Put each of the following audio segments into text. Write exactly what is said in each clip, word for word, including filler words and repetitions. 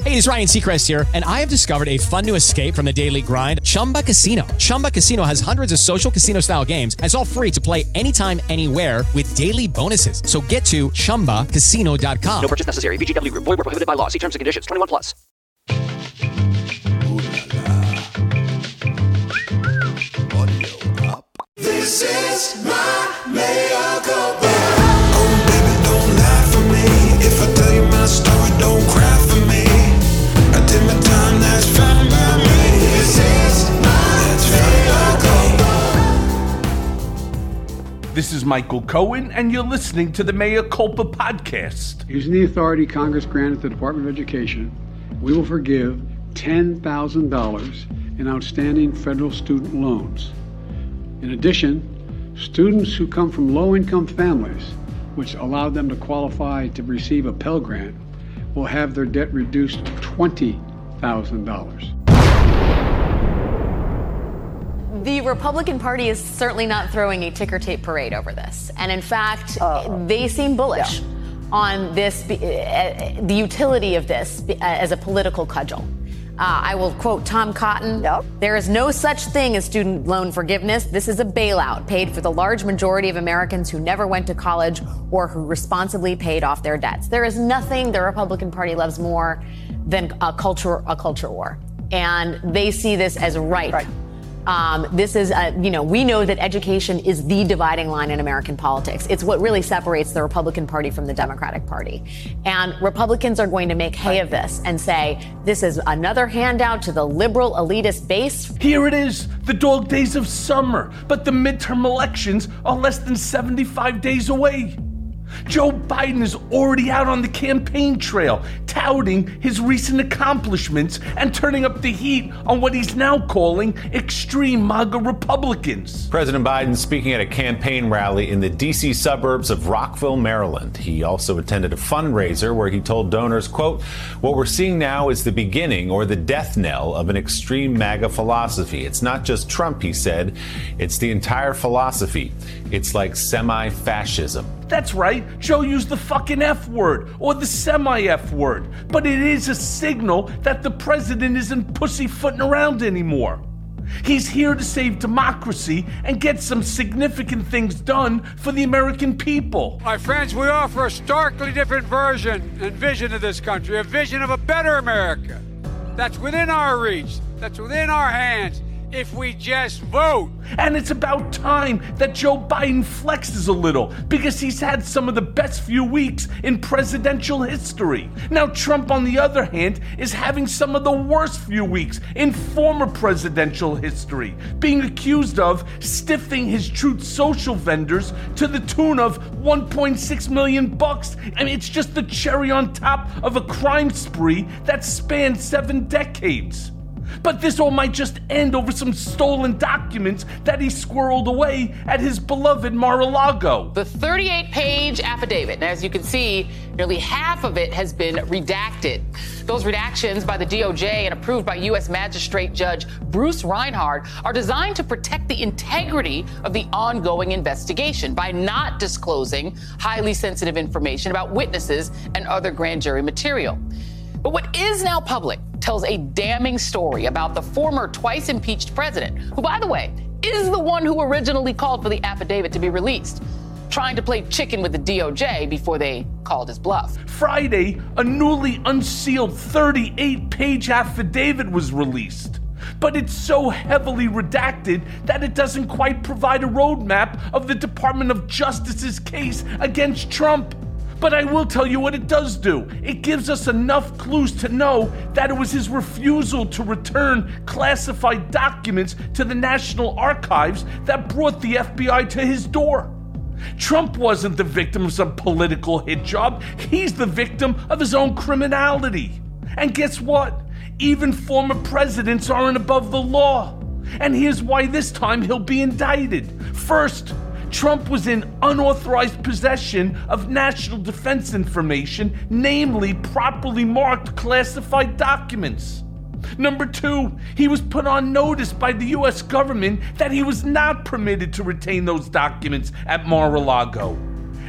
Hey, it's Ryan Seacrest here, and I have discovered a fun new escape from the daily grind, Chumba Casino. Chumba Casino has hundreds of social casino-style games, and it's all free to play anytime, anywhere with daily bonuses. So get to chumba casino dot com. No purchase necessary. V G W Group. Void where prohibited by law. See terms and conditions. twenty-one plus. This is my mea culpa. Oh, baby, don't lie for me. If I tell you my story, don't cry for me. I did my time, that's fine by me. This is my mea culpa. This is Michael Cohen, and you're listening to the Mea Culpa podcast. Using the authority Congress granted the Department of Education, we will forgive ten thousand dollars in outstanding federal student loans. In addition, students who come from low-income families, which allow them to qualify to receive a Pell Grant, will have their debt reduced to twenty thousand dollars. The Republican Party is certainly not throwing a ticker tape parade over this. And in fact, Uh, they seem bullish yeah. on this, uh, the utility of this uh, as a political cudgel. Uh, I will quote Tom Cotton. Yep. There is no such thing as student loan forgiveness. This is a bailout paid for the large majority of Americans who never went to college or who responsibly paid off their debts. There is nothing the Republican Party loves more than a culture, a culture war. And they see this as ripe. Right. Um, this is, a, you know, we know that education is the dividing line in American politics. It's what really separates the Republican Party from the Democratic Party. And Republicans are going to make hay of this and say, this is another handout to the liberal elitist base. Here it is, the dog days of summer, but the midterm elections are less than seventy-five days away. Joe Biden is already out on the campaign trail, touting his recent accomplishments and turning up the heat on what he's now calling extreme MAGA Republicans. President Biden speaking at a campaign rally in the D C suburbs of Rockville, Maryland. He also attended a fundraiser where he told donors, quote, "What we're seeing now is the beginning or the death knell of an extreme MAGA philosophy. It's not just Trump," he said. "It's the entire philosophy. It's like semi-fascism." That's right, Joe used the fucking F word, or the semi-F word, but it is a signal that the president isn't pussyfooting around anymore. He's here to save democracy and get some significant things done for the American people. My friends, we offer a starkly different version and vision of this country, a vision of a better America. That's within our reach, that's within our hands, if we just vote. And it's about time that Joe Biden flexes a little, because he's had some of the best few weeks in presidential history. Now Trump, on the other hand, is having some of the worst few weeks in former presidential history, being accused of stiffing his Truth Social vendors to the tune of one point six million bucks. I mean, it's just the cherry on top of a crime spree that spanned seven decades. But this all might just end over some stolen documents that he squirreled away at his beloved Mar-a-Lago. The thirty-eight page affidavit, and as you can see, nearly half of it has been redacted. Those redactions by the D O J and approved by U S Magistrate Judge Bruce Reinhart are designed to protect the integrity of the ongoing investigation by not disclosing highly sensitive information about witnesses and other grand jury material. But what is now public tells a damning story about the former twice impeached president, who, by the way, is the one who originally called for the affidavit to be released, trying to play chicken with the D O J before they called his bluff. Friday, a newly unsealed thirty-eight page affidavit was released. But it's so heavily redacted that it doesn't quite provide a roadmap of the Department of Justice's case against Trump. But I will tell you what it does do. It gives us enough clues to know that it was his refusal to return classified documents to the National Archives that brought the F B I to his door. Trump wasn't the victim of some political hit job. He's the victim of his own criminality. And guess what? Even former presidents aren't above the law. And here's why this time he'll be indicted. First, Trump was in unauthorized possession of national defense information, namely properly marked classified documents. Number two, he was put on notice by the U S government that he was not permitted to retain those documents at Mar-a-Lago.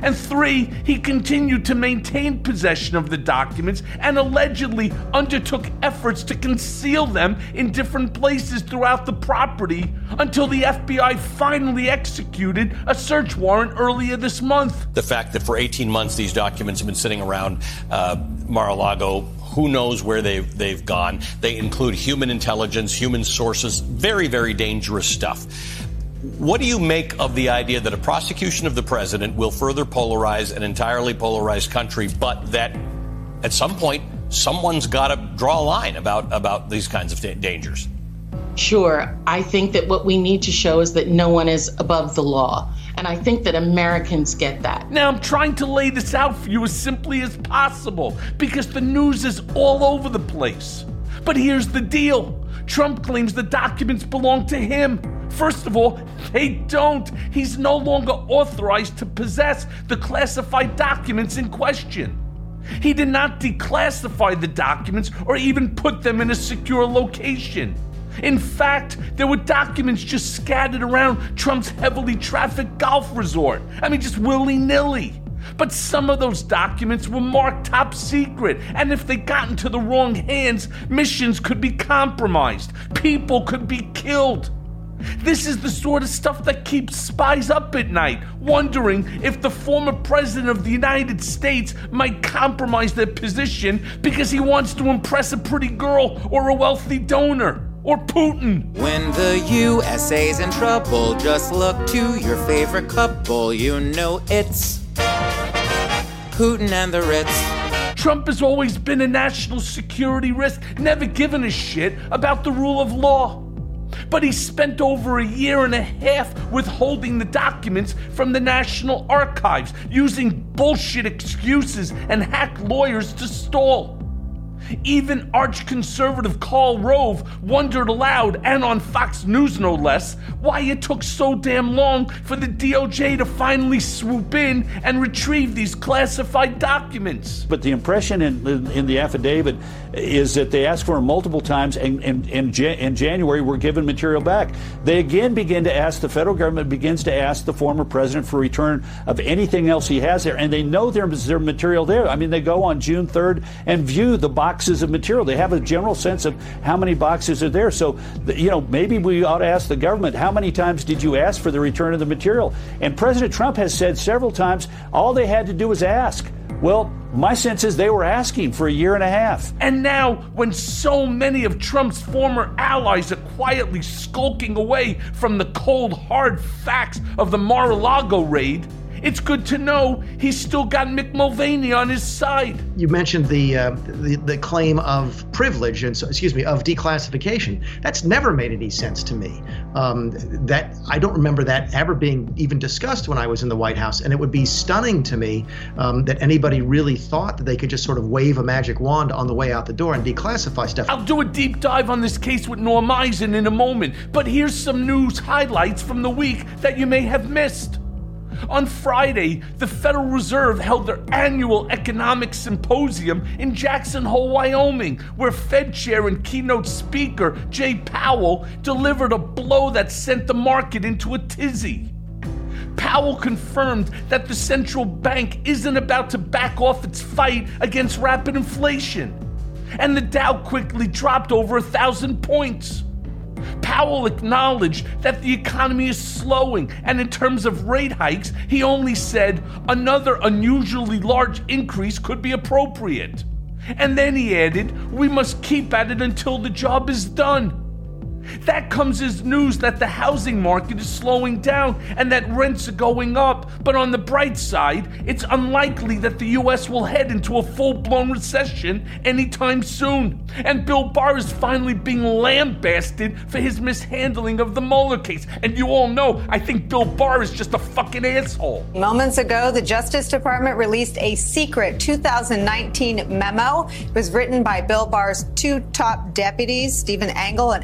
And three, he continued to maintain possession of the documents and allegedly undertook efforts to conceal them in different places throughout the property until the F B I finally executed a search warrant earlier this month. The fact that for eighteen months these documents have been sitting around uh, Mar-a-Lago, who knows where they've, they've gone. They include human intelligence, human sources, very, very dangerous stuff. What do you make of the idea that a prosecution of the president will further polarize an entirely polarized country, but that at some point someone's got to draw a line about, about these kinds of da- dangers? Sure. I think that what we need to show is that no one is above the law. And I think that Americans get that. Now, I'm trying to lay this out for you as simply as possible because the news is all over the place. But here's the deal. Trump claims the documents belong to him. First of all, they don't. He's no longer authorized to possess the classified documents in question. He did not declassify the documents or even put them in a secure location. In fact, there were documents just scattered around Trump's heavily trafficked golf resort. I mean, just willy-nilly. But some of those documents were marked top secret, and if they got into the wrong hands, missions could be compromised. People could be killed. This is the sort of stuff that keeps spies up at night, wondering if the former president of the United States might compromise their position because he wants to impress a pretty girl or a wealthy donor. Or Putin. When the U S A's in trouble, just look to your favorite couple. You know it's Putin and the Ritz. Trump has always been a national security risk, never given a shit about the rule of law. But he spent over a year and a half withholding the documents from the National Archives, using bullshit excuses and hack lawyers to stall. Even arch-conservative Karl Rove wondered aloud, and on Fox News no less, why it took so damn long for the D O J to finally swoop in and retrieve these classified documents. But the impression in, in, in the affidavit is that they asked for them multiple times, and in in January were given material back. They again begin to ask, the federal government begins to ask the former president for return of anything else he has there, and they know there's their material there. I mean, they go on June third and view the box boxes of material. They have a general sense of how many boxes are there. So, you know, maybe we ought to ask the government, how many times did you ask for the return of the material? And President Trump has said several times, all they had to do was ask. Well, my sense is they were asking for a year and a half. And now, when so many of Trump's former allies are quietly skulking away from the cold, hard facts of the Mar-a-Lago raid, it's good to know he's still got Mick Mulvaney on his side. You mentioned the uh, the, the claim of privilege and so, excuse me of declassification. That's never made any sense to me. Um, that I don't remember that ever being even discussed when I was in the White House, and it would be stunning to me um, that anybody really thought that they could just sort of wave a magic wand on the way out the door and declassify stuff. I'll do a deep dive on this case with Norm Eisen in a moment, but here's some news highlights from the week that you may have missed. On Friday, the Federal Reserve held their annual economic symposium in Jackson Hole, Wyoming, where Fed Chair and keynote speaker Jay Powell delivered a blow that sent the market into a tizzy. Powell confirmed that the central bank isn't about to back off its fight against rapid inflation, and the Dow quickly dropped over a thousand points. Powell acknowledged that the economy is slowing, and in terms of rate hikes, he only said another unusually large increase could be appropriate. And then he added, we must keep at it until the job is done. That comes as news that the housing market is slowing down and that rents are going up. But on the bright side, it's unlikely that the U S will head into a full-blown recession anytime soon. And Bill Barr is finally being lambasted for his mishandling of the Mueller case. And you all know, I think Bill Barr is just a fucking asshole. Moments ago, the Justice Department released a secret two thousand nineteen memo. It was written by Bill Barr's two top deputies, Stephen Engel and Ed O'Callaghan.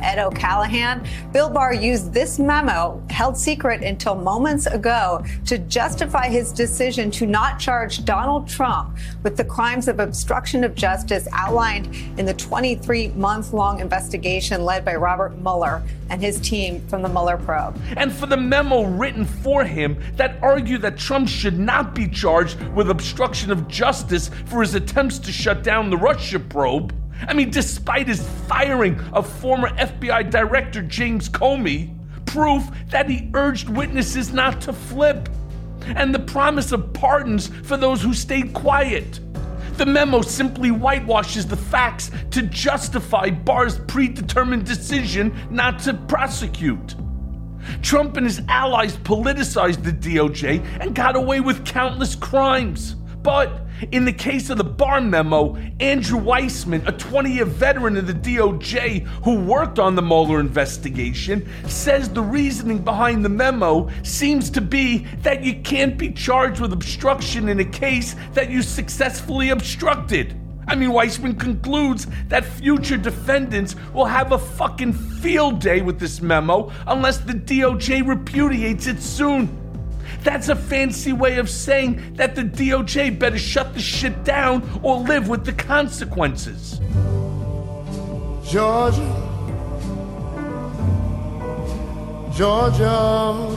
Callahan. Bill Barr used this memo, held secret until moments ago, to justify his decision to not charge Donald Trump with the crimes of obstruction of justice outlined in the twenty-three month long investigation led by Robert Mueller and his team from the Mueller probe. And for the memo written for him that argue that Trump should not be charged with obstruction of justice for his attempts to shut down the Russia probe. I mean, despite his firing of former F B I Director James Comey, proof that he urged witnesses not to flip, and the promise of pardons for those who stayed quiet. The memo simply whitewashes the facts to justify Barr's predetermined decision not to prosecute. Trump and his allies politicized the D O J and got away with countless crimes. But in the case of the Barr memo, Andrew Weissman, a twenty-year veteran of the D O J who worked on the Mueller investigation, says the reasoning behind the memo seems to be that you can't be charged with obstruction in a case that you successfully obstructed. I mean, Weissman concludes that future defendants will have a fucking field day with this memo unless the D O J repudiates it soon. That's a fancy way of saying that the D O J better shut the shit down or live with the consequences. Georgia, Georgia,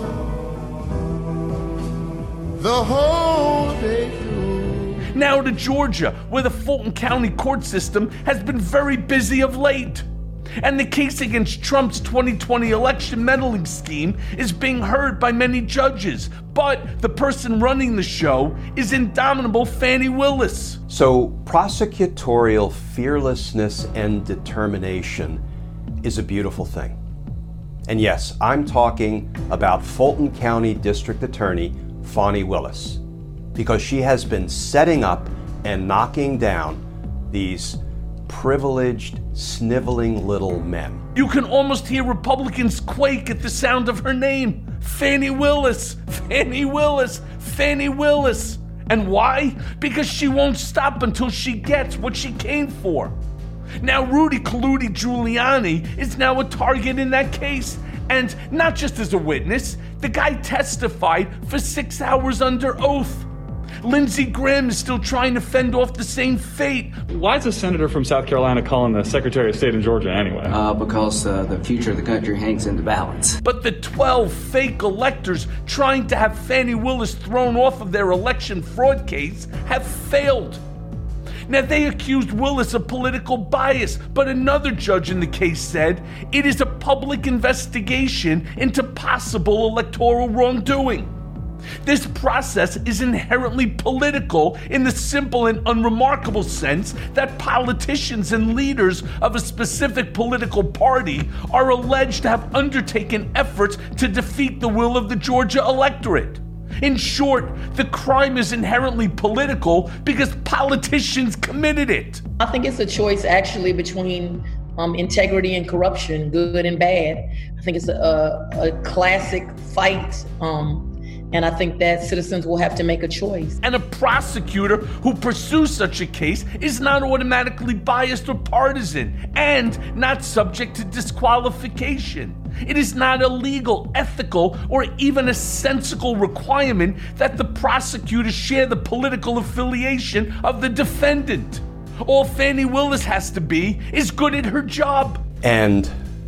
the whole day through. Now to Georgia, where the Fulton County court system has been very busy of late. And the case against Trump's twenty twenty election meddling scheme is being heard by many judges. But the person running the show is indomitable Fani Willis. So prosecutorial fearlessness and determination is a beautiful thing. And yes, I'm talking about Fulton County District Attorney Fani Willis, because she has been setting up and knocking down these privileged, sniveling little men. You can almost hear Republicans quake at the sound of her name. Fani Willis, Fani Willis, Fani Willis. And why? Because she won't stop until she gets what she came for. Now, Rudy Colludi Giuliani is now a target in that case. And not just as a witness, the guy testified for six hours under oath. Lindsey Graham is still trying to fend off the same fate. Why is a senator from South Carolina calling the Secretary of State in Georgia anyway? Uh, because uh, the future of the country hangs in the balance. But the twelve fake electors trying to have Fani Willis thrown off of their election fraud case have failed. Now, they accused Willis of political bias, but another judge in the case said it is a public investigation into possible electoral wrongdoing. This process is inherently political in the simple and unremarkable sense that politicians and leaders of a specific political party are alleged to have undertaken efforts to defeat the will of the Georgia electorate. In short, the crime is inherently political because politicians committed it. I think it's a choice actually between um, integrity and corruption, good and bad. I think it's a, a classic fight. Um, And I think that citizens will have to make a choice. And a prosecutor who pursues such a case is not automatically biased or partisan and not subject to disqualification. It is not a legal, ethical, or even a sensical requirement that the prosecutor share the political affiliation of the defendant. All Fani Willis has to be is good at her job. And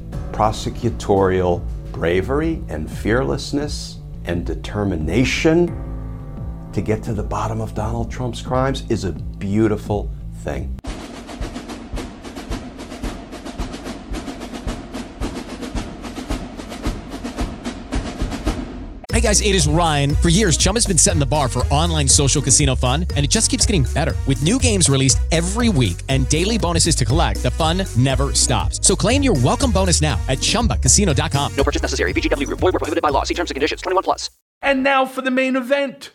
prosecutorial bravery and fearlessness and determination to get to the bottom of Donald Trump's crimes is a beautiful thing. Hey guys, it is Ryan. For years, Chum has been setting the bar for online social casino fun, and it just keeps getting better. With new games released every week and daily bonuses to collect, the fun never stops. So claim your welcome bonus now at chumba casino dot com. No purchase necessary. V G W Group. Void where prohibited by law. See terms and conditions. twenty-one plus. And now for the main event.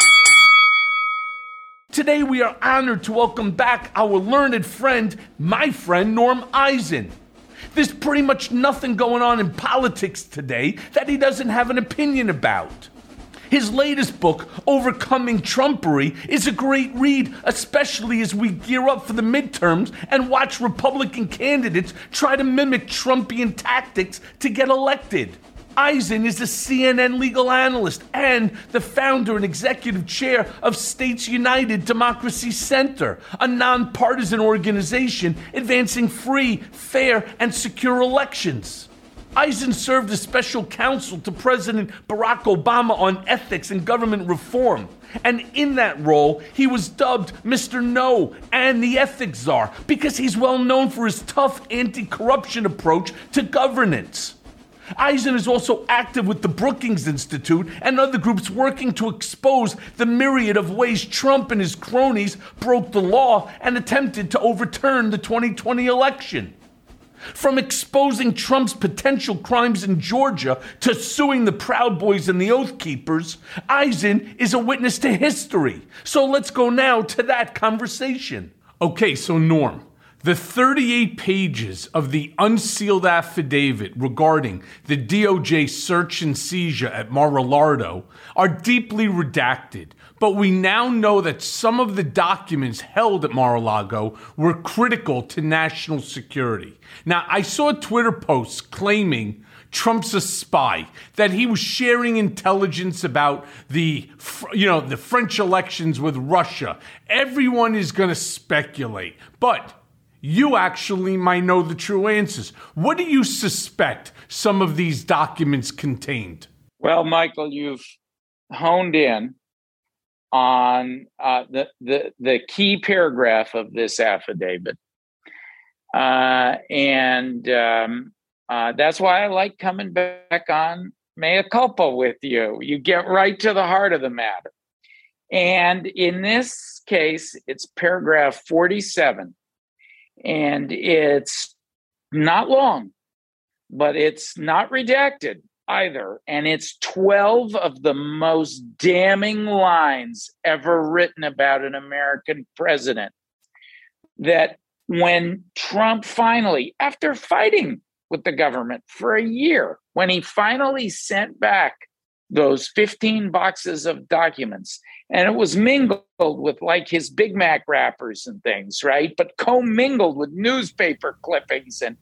Today we are honored to welcome back our learned friend, my friend Norm Eisen. There's pretty much nothing going on in politics today that he doesn't have an opinion about. His latest book, Overcoming Trumpery, is a great read, especially as we gear up for the midterms and watch Republican candidates try to mimic Trumpian tactics to get elected. Eisen is a C N N legal analyst and the founder and executive chair of States United Democracy Center, a nonpartisan organization advancing free, fair, and secure elections. Eisen served as special counsel to President Barack Obama on ethics and government reform. And in that role, he was dubbed Mister No and the Ethics Czar because he's well known for his tough anti-corruption approach to governance. Eisen is also active with the Brookings Institute and other groups working to expose the myriad of ways Trump and his cronies broke the law and attempted to overturn the twenty twenty election. From exposing Trump's potential crimes in Georgia to suing the Proud Boys and the Oath Keepers, Eisen is a witness to history. So let's go now to that conversation. Okay, so Norm, the thirty-eight pages of the unsealed affidavit regarding the D O J search and seizure at Mar-a-Lago are deeply redacted, but we now know that some of the documents held at Mar-a-Lago were critical to national security. Now, I saw Twitter posts claiming Trump's a spy, that he was sharing intelligence about the, you know, the French elections with Russia. Everyone is going to speculate, but you actually might know the true answers. What do you suspect some of these documents contained? Well, Michael, you've honed in on uh, the, the, the key paragraph of this affidavit. Uh, and um, uh, that's why I like coming back on Mea Culpa with you. You get right to the heart of the matter. And in this case, it's paragraph forty-seven. And it's not long, but it's not redacted either. And it's twelve of the most damning lines ever written about an American president. That when Trump finally, after fighting with the government for a year, when he finally sent back those fifteen boxes of documents, and it was mingled with like his Big Mac wrappers and things, right? But commingled with newspaper clippings. And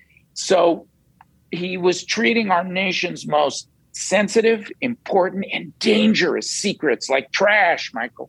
so he was treating our nation's most sensitive, important, and dangerous secrets like trash, Michael.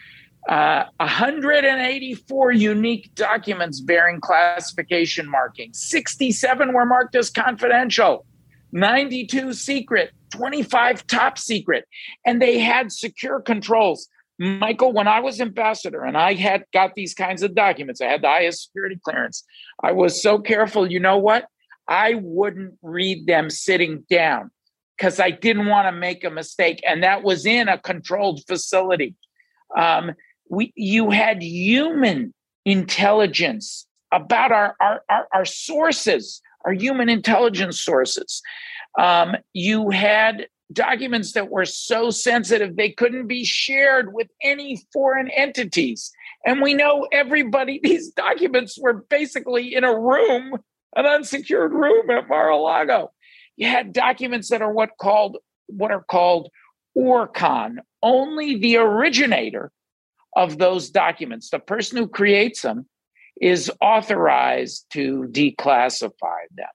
Uh, one hundred eighty-four unique documents bearing classification markings. sixty-seven were marked as confidential, ninety-two secret, twenty-five top secret. And they had secure controls. Michael, when I was ambassador and I had got these kinds of documents, I had the highest security clearance. I was so careful. You know what? I wouldn't read them sitting down because I didn't want to make a mistake. And that was in a controlled facility. Um, we, you had human intelligence about our, our, our, our sources, our human intelligence sources. Um, you had documents that were so sensitive they couldn't be shared with any foreign entities. And we know everybody, these documents were basically in a room, an unsecured room at Mar-a-Lago. You had documents that are what called what are called ORCON. Only the originator of those documents, the person who creates them, is authorized to declassify them.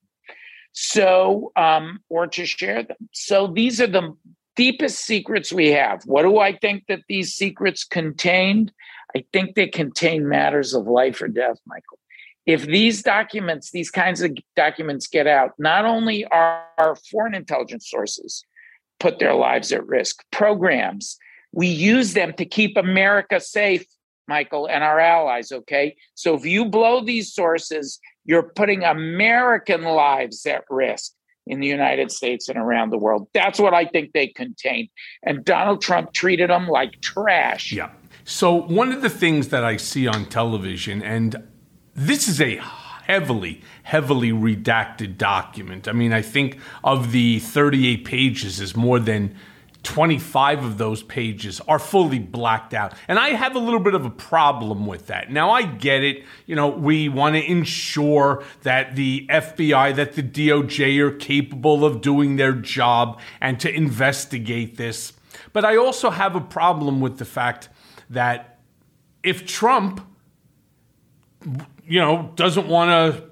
So, um, or to share them. So these are the deepest secrets we have. What do I think that these secrets contained? I think they contain matters of life or death, Michael. If these documents, these kinds of documents get out, not only are our foreign intelligence sources put their lives at risk, programs, we use them to keep America safe, Michael, and our allies, okay? So if you blow these sources, you're putting American lives at risk in the United States and around the world. That's what I think they contain. And Donald Trump treated them like trash. Yeah. So one of the things that I see on television, and this is a heavily, heavily redacted document. I mean, I think of the thirty-eight pages is more than twenty-five of those pages are fully blacked out. And I have a little bit of a problem with that. Now, I get it. You know, we want to ensure that the F B I, that the D O J are capable of doing their job and to investigate this. But I also have a problem with the fact that if Trump, you know, doesn't want to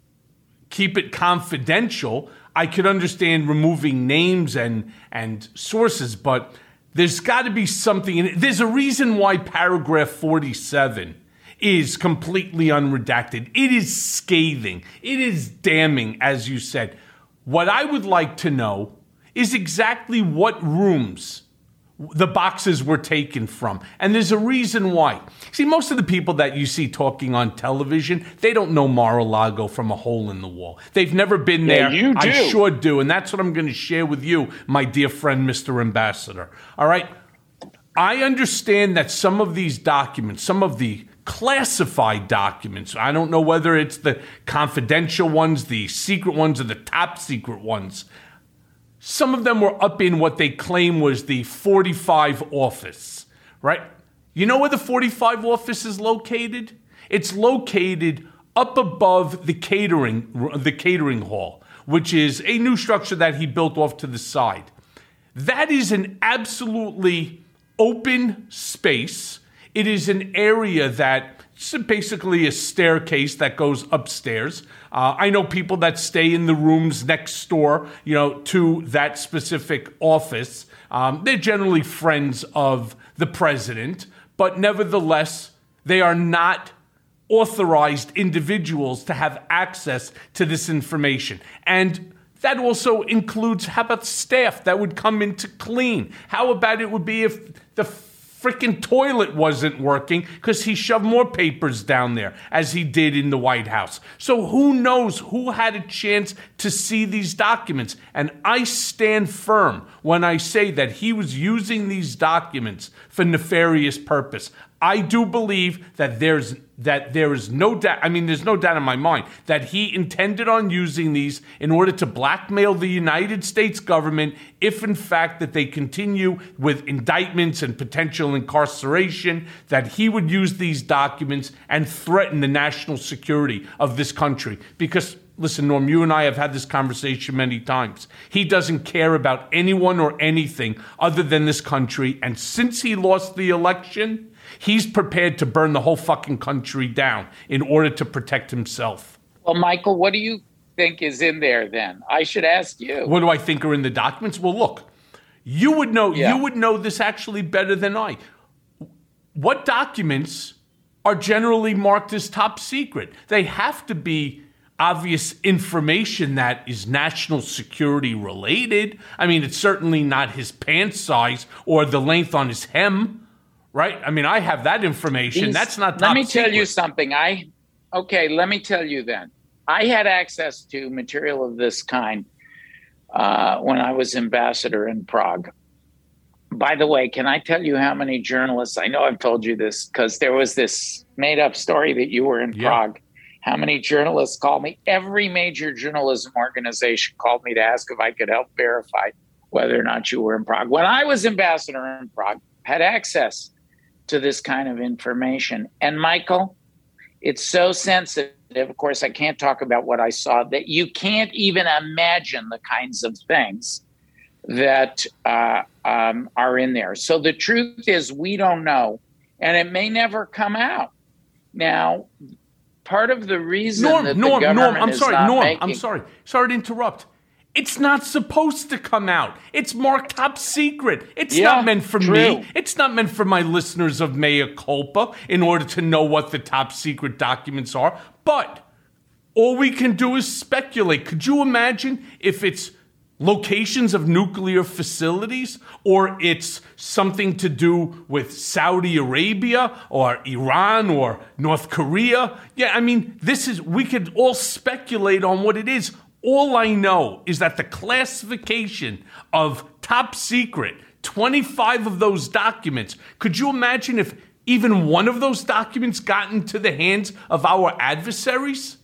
keep it confidential, I could understand removing names and and sources, but there's got to be something in it. There's a reason why paragraph forty-seven is completely unredacted. It is scathing. It is damning, as you said. What I would like to know is exactly what rooms the boxes were taken from. And there's a reason why. See, most of the people that you see talking on television, they don't know Mar-a-Lago from a hole in the wall. They've never been Yeah, there. you do. I sure do. And that's what I'm going to share with you, my dear friend, Mister Ambassador. All right? I understand that some of these documents, some of the classified documents, I don't know whether it's the confidential ones, the secret ones, or the top secret ones, some of them were up in what they claim was the forty-five office, right? You know where the forty-five office is located? It's located up above the catering, the catering hall, which is a new structure that he built off to the side. That is an absolutely open space. It is an area that it's basically a staircase that goes upstairs. Uh, I know people that stay in the rooms next door, you know, to that specific office. Um, they're generally friends of the president, but nevertheless, they are not authorized individuals to have access to this information. And that also includes, how about staff that would come in to clean? How about it would be if the freaking toilet wasn't working because he shoved more papers down there, as he did in the White House. So who knows who had a chance to see these documents? And I stand firm when I say that he was using these documents for nefarious purpose. I do believe that there's that there is no doubt, I mean, there's no doubt in my mind that he intended on using these in order to blackmail the United States government if, in fact, that they continue with indictments and potential incarceration, that he would use these documents and threaten the national security of this country. Because, listen, Norm, you and I have had this conversation many times. He doesn't care about anyone or anything other than this country. And since he lost the election, he's prepared to burn the whole fucking country down in order to protect himself. Well, Michael, what do you think is in there then? I should ask you. What do I think are in the documents? Well, look, you would know Yeah. you would know this actually better than I. What documents are generally marked as top secret? They have to be obvious information that is national security related. I mean, it's certainly not his pants size or the length on his hem. Right? I mean, I have that information. These- That's not top Let me secret. tell you something. I okay. Let me tell you then. I had access to material of this kind uh, when I was ambassador in Prague. By the way, can I tell you how many journalists? I know I've told you this because there was this made-up story that you were in Yeah. Prague. How many journalists called me? Every major journalism organization called me to ask if I could help verify whether or not you were in Prague. When I was ambassador in Prague, had access to this kind of information. And Michael, it's so sensitive. Of course, I can't talk about what I saw, that you can't even imagine the kinds of things that uh, um, are in there. So the truth is we don't know, and it may never come out. Now, part of the reason Norm, that the Norm, government Norm, I'm is sorry, not Norm, making... I'm sorry. Sorry to interrupt. It's not supposed to come out. It's marked top secret. It's Yeah, not meant for true. me. It's not meant for my listeners of Mea Culpa in order to know what the top secret documents are. But all we can do is speculate. Could you imagine if it's locations of nuclear facilities, or it's something to do with Saudi Arabia or Iran or North Korea? Yeah, I mean, this is, we could all speculate on what it is. All I know is that the classification of top secret, twenty-five of those documents, could you imagine if even one of those documents got into the hands of our adversaries?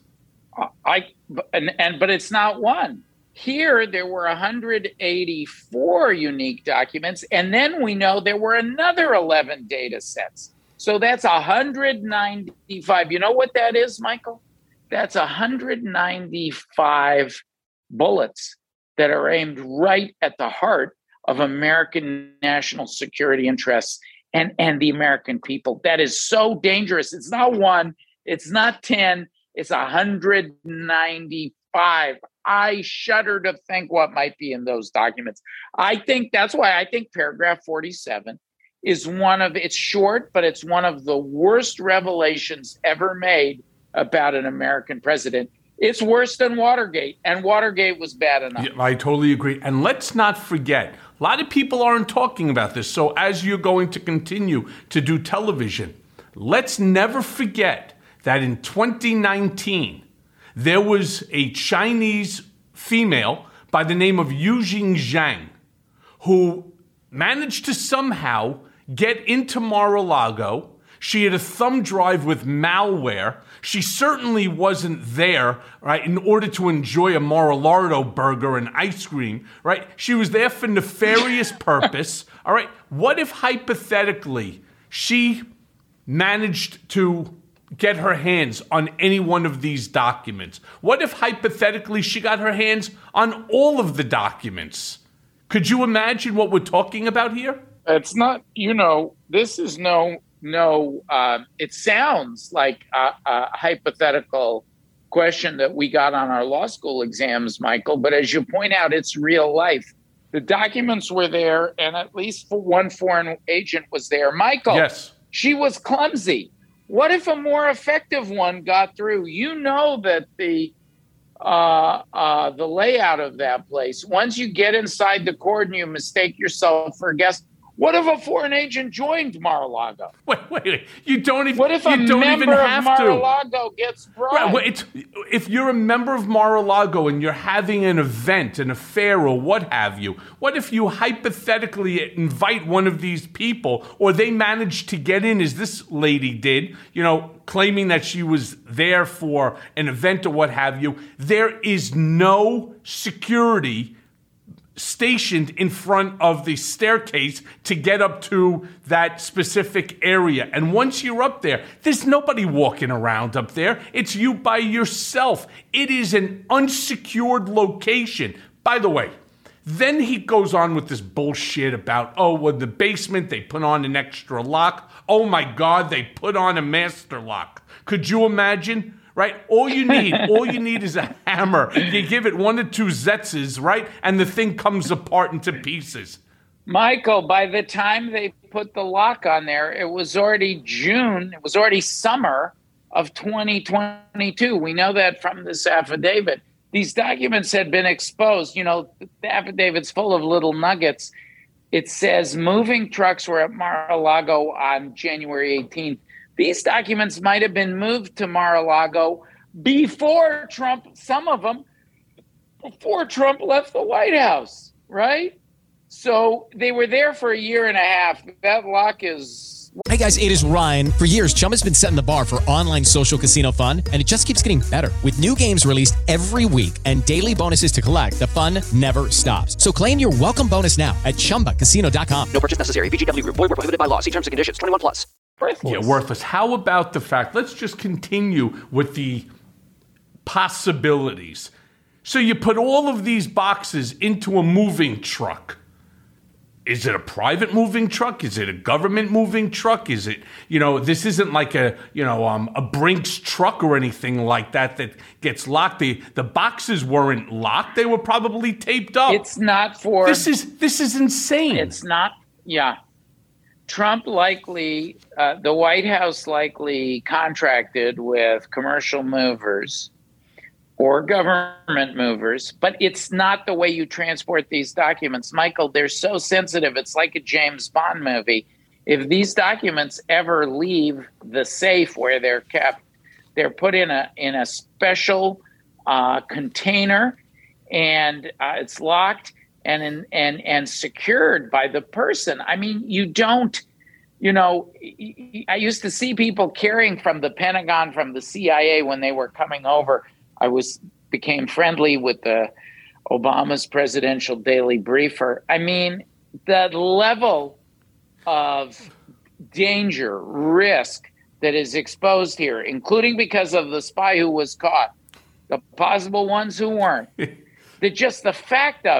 I and, and but it's not one. Here there were one hundred eighty-four unique documents, and then we know there were another eleven data sets. So that's one hundred ninety-five. You know what that is, Michael? That's one hundred ninety-five bullets that are aimed right at the heart of American national security interests and, and the American people. That is so dangerous. It's not one, it's not ten, it's one hundred ninety-five. I shudder to think what might be in those documents. I think that's why I think paragraph forty-seven is one of, it's short, but it's one of the worst revelations ever made about an American president. It's worse than Watergate, and Watergate was bad enough. Yeah, I totally agree. And let's not forget, a lot of people aren't talking about this. So as you're going to continue to do television, let's never forget that in twenty nineteen, there was a Chinese female by the name of Yujing Zhang who managed to somehow get into Mar-a-Lago. She had a thumb drive with malware. She certainly wasn't there, right, in order to enjoy a Mar-a-Lago burger and ice cream, right? She was there for nefarious purpose, all right? What if, hypothetically, she managed to get her hands on any one of these documents? What if, hypothetically, she got her hands on all of the documents? Could you imagine what we're talking about here? It's not, you know, this is no... No, uh, it sounds like a, a hypothetical question that we got on our law school exams, Michael. But as you point out, it's real life. The documents were there, and at least for one foreign agent was there. Michael, yes, she was clumsy. What if a more effective one got through? You know that the uh, uh, the layout of that place, once you get inside the cordon, you mistake yourself for a guest. What if a foreign agent joined Mar-a-Lago? Wait, wait, wait. You don't even. What if you a don't member even have of to. Mar-a-Lago gets bribed? Right, well, it's, if you're a member of Mar-a-Lago and you're having an event, an affair, or what have you, what if you hypothetically invite one of these people, or they manage to get in, as this lady did, you know, claiming that she was there for an event or what have you? There is no security stationed in front of the staircase to get up to that specific area. And once you're up there, there's nobody walking around up there. It's you by yourself. It is an unsecured location. By the way, then he goes on with this bullshit about, oh, well, the basement, they put on an extra lock. Oh, my God, they put on a master lock. Could you imagine? Right? All you need, all you need is a hammer. You give it one or two zetzes, right? And the thing comes apart into pieces. Michael, by the time they put the lock on there, it was already June. It was already summer of twenty twenty-two. We know that from this affidavit. These documents had been exposed. You know, the affidavit's full of little nuggets. It says moving trucks were at Mar-a-Lago on January eighteenth. These documents might have been moved to Mar-a-Lago before Trump, some of them, before Trump left the White House, right? So they were there for a year and a half. That lock is... Hey guys, it is Ryan. For years, Chum has been setting the bar for online social casino fun, and it just keeps getting better. With new games released every week and daily bonuses to collect, the fun never stops. So claim your welcome bonus now at chumba casino dot com. No purchase necessary. V G W Group. Void where prohibited by law. See terms and conditions. twenty-one plus. Worthless. Yeah, worthless. How about the fact, let's just continue with the possibilities. So you put all of these boxes into a moving truck. Is it a private moving truck? Is it a government moving truck? Is it, you know, this isn't like a, you know, um, a Brinks truck or anything like that that gets locked. The the boxes weren't locked. They were probably taped up. It's not for... This is, this is insane. It's not, yeah. Trump likely, uh, the White House likely contracted with commercial movers or government movers, but it's not the way you transport these documents. Michael, they're so sensitive. It's like a James Bond movie. If these documents ever leave the safe where they're kept, they're put in a in a special uh, container, and uh, it's locked and in, and and secured by the person. I mean, you don't. You know, I used to see people carrying from the Pentagon, from the C I A when they were coming over. I was became friendly with the Obama's presidential daily briefer. I mean, the level of danger, risk that is exposed here, including because of the spy who was caught, the possible ones who weren't, that just the fact of it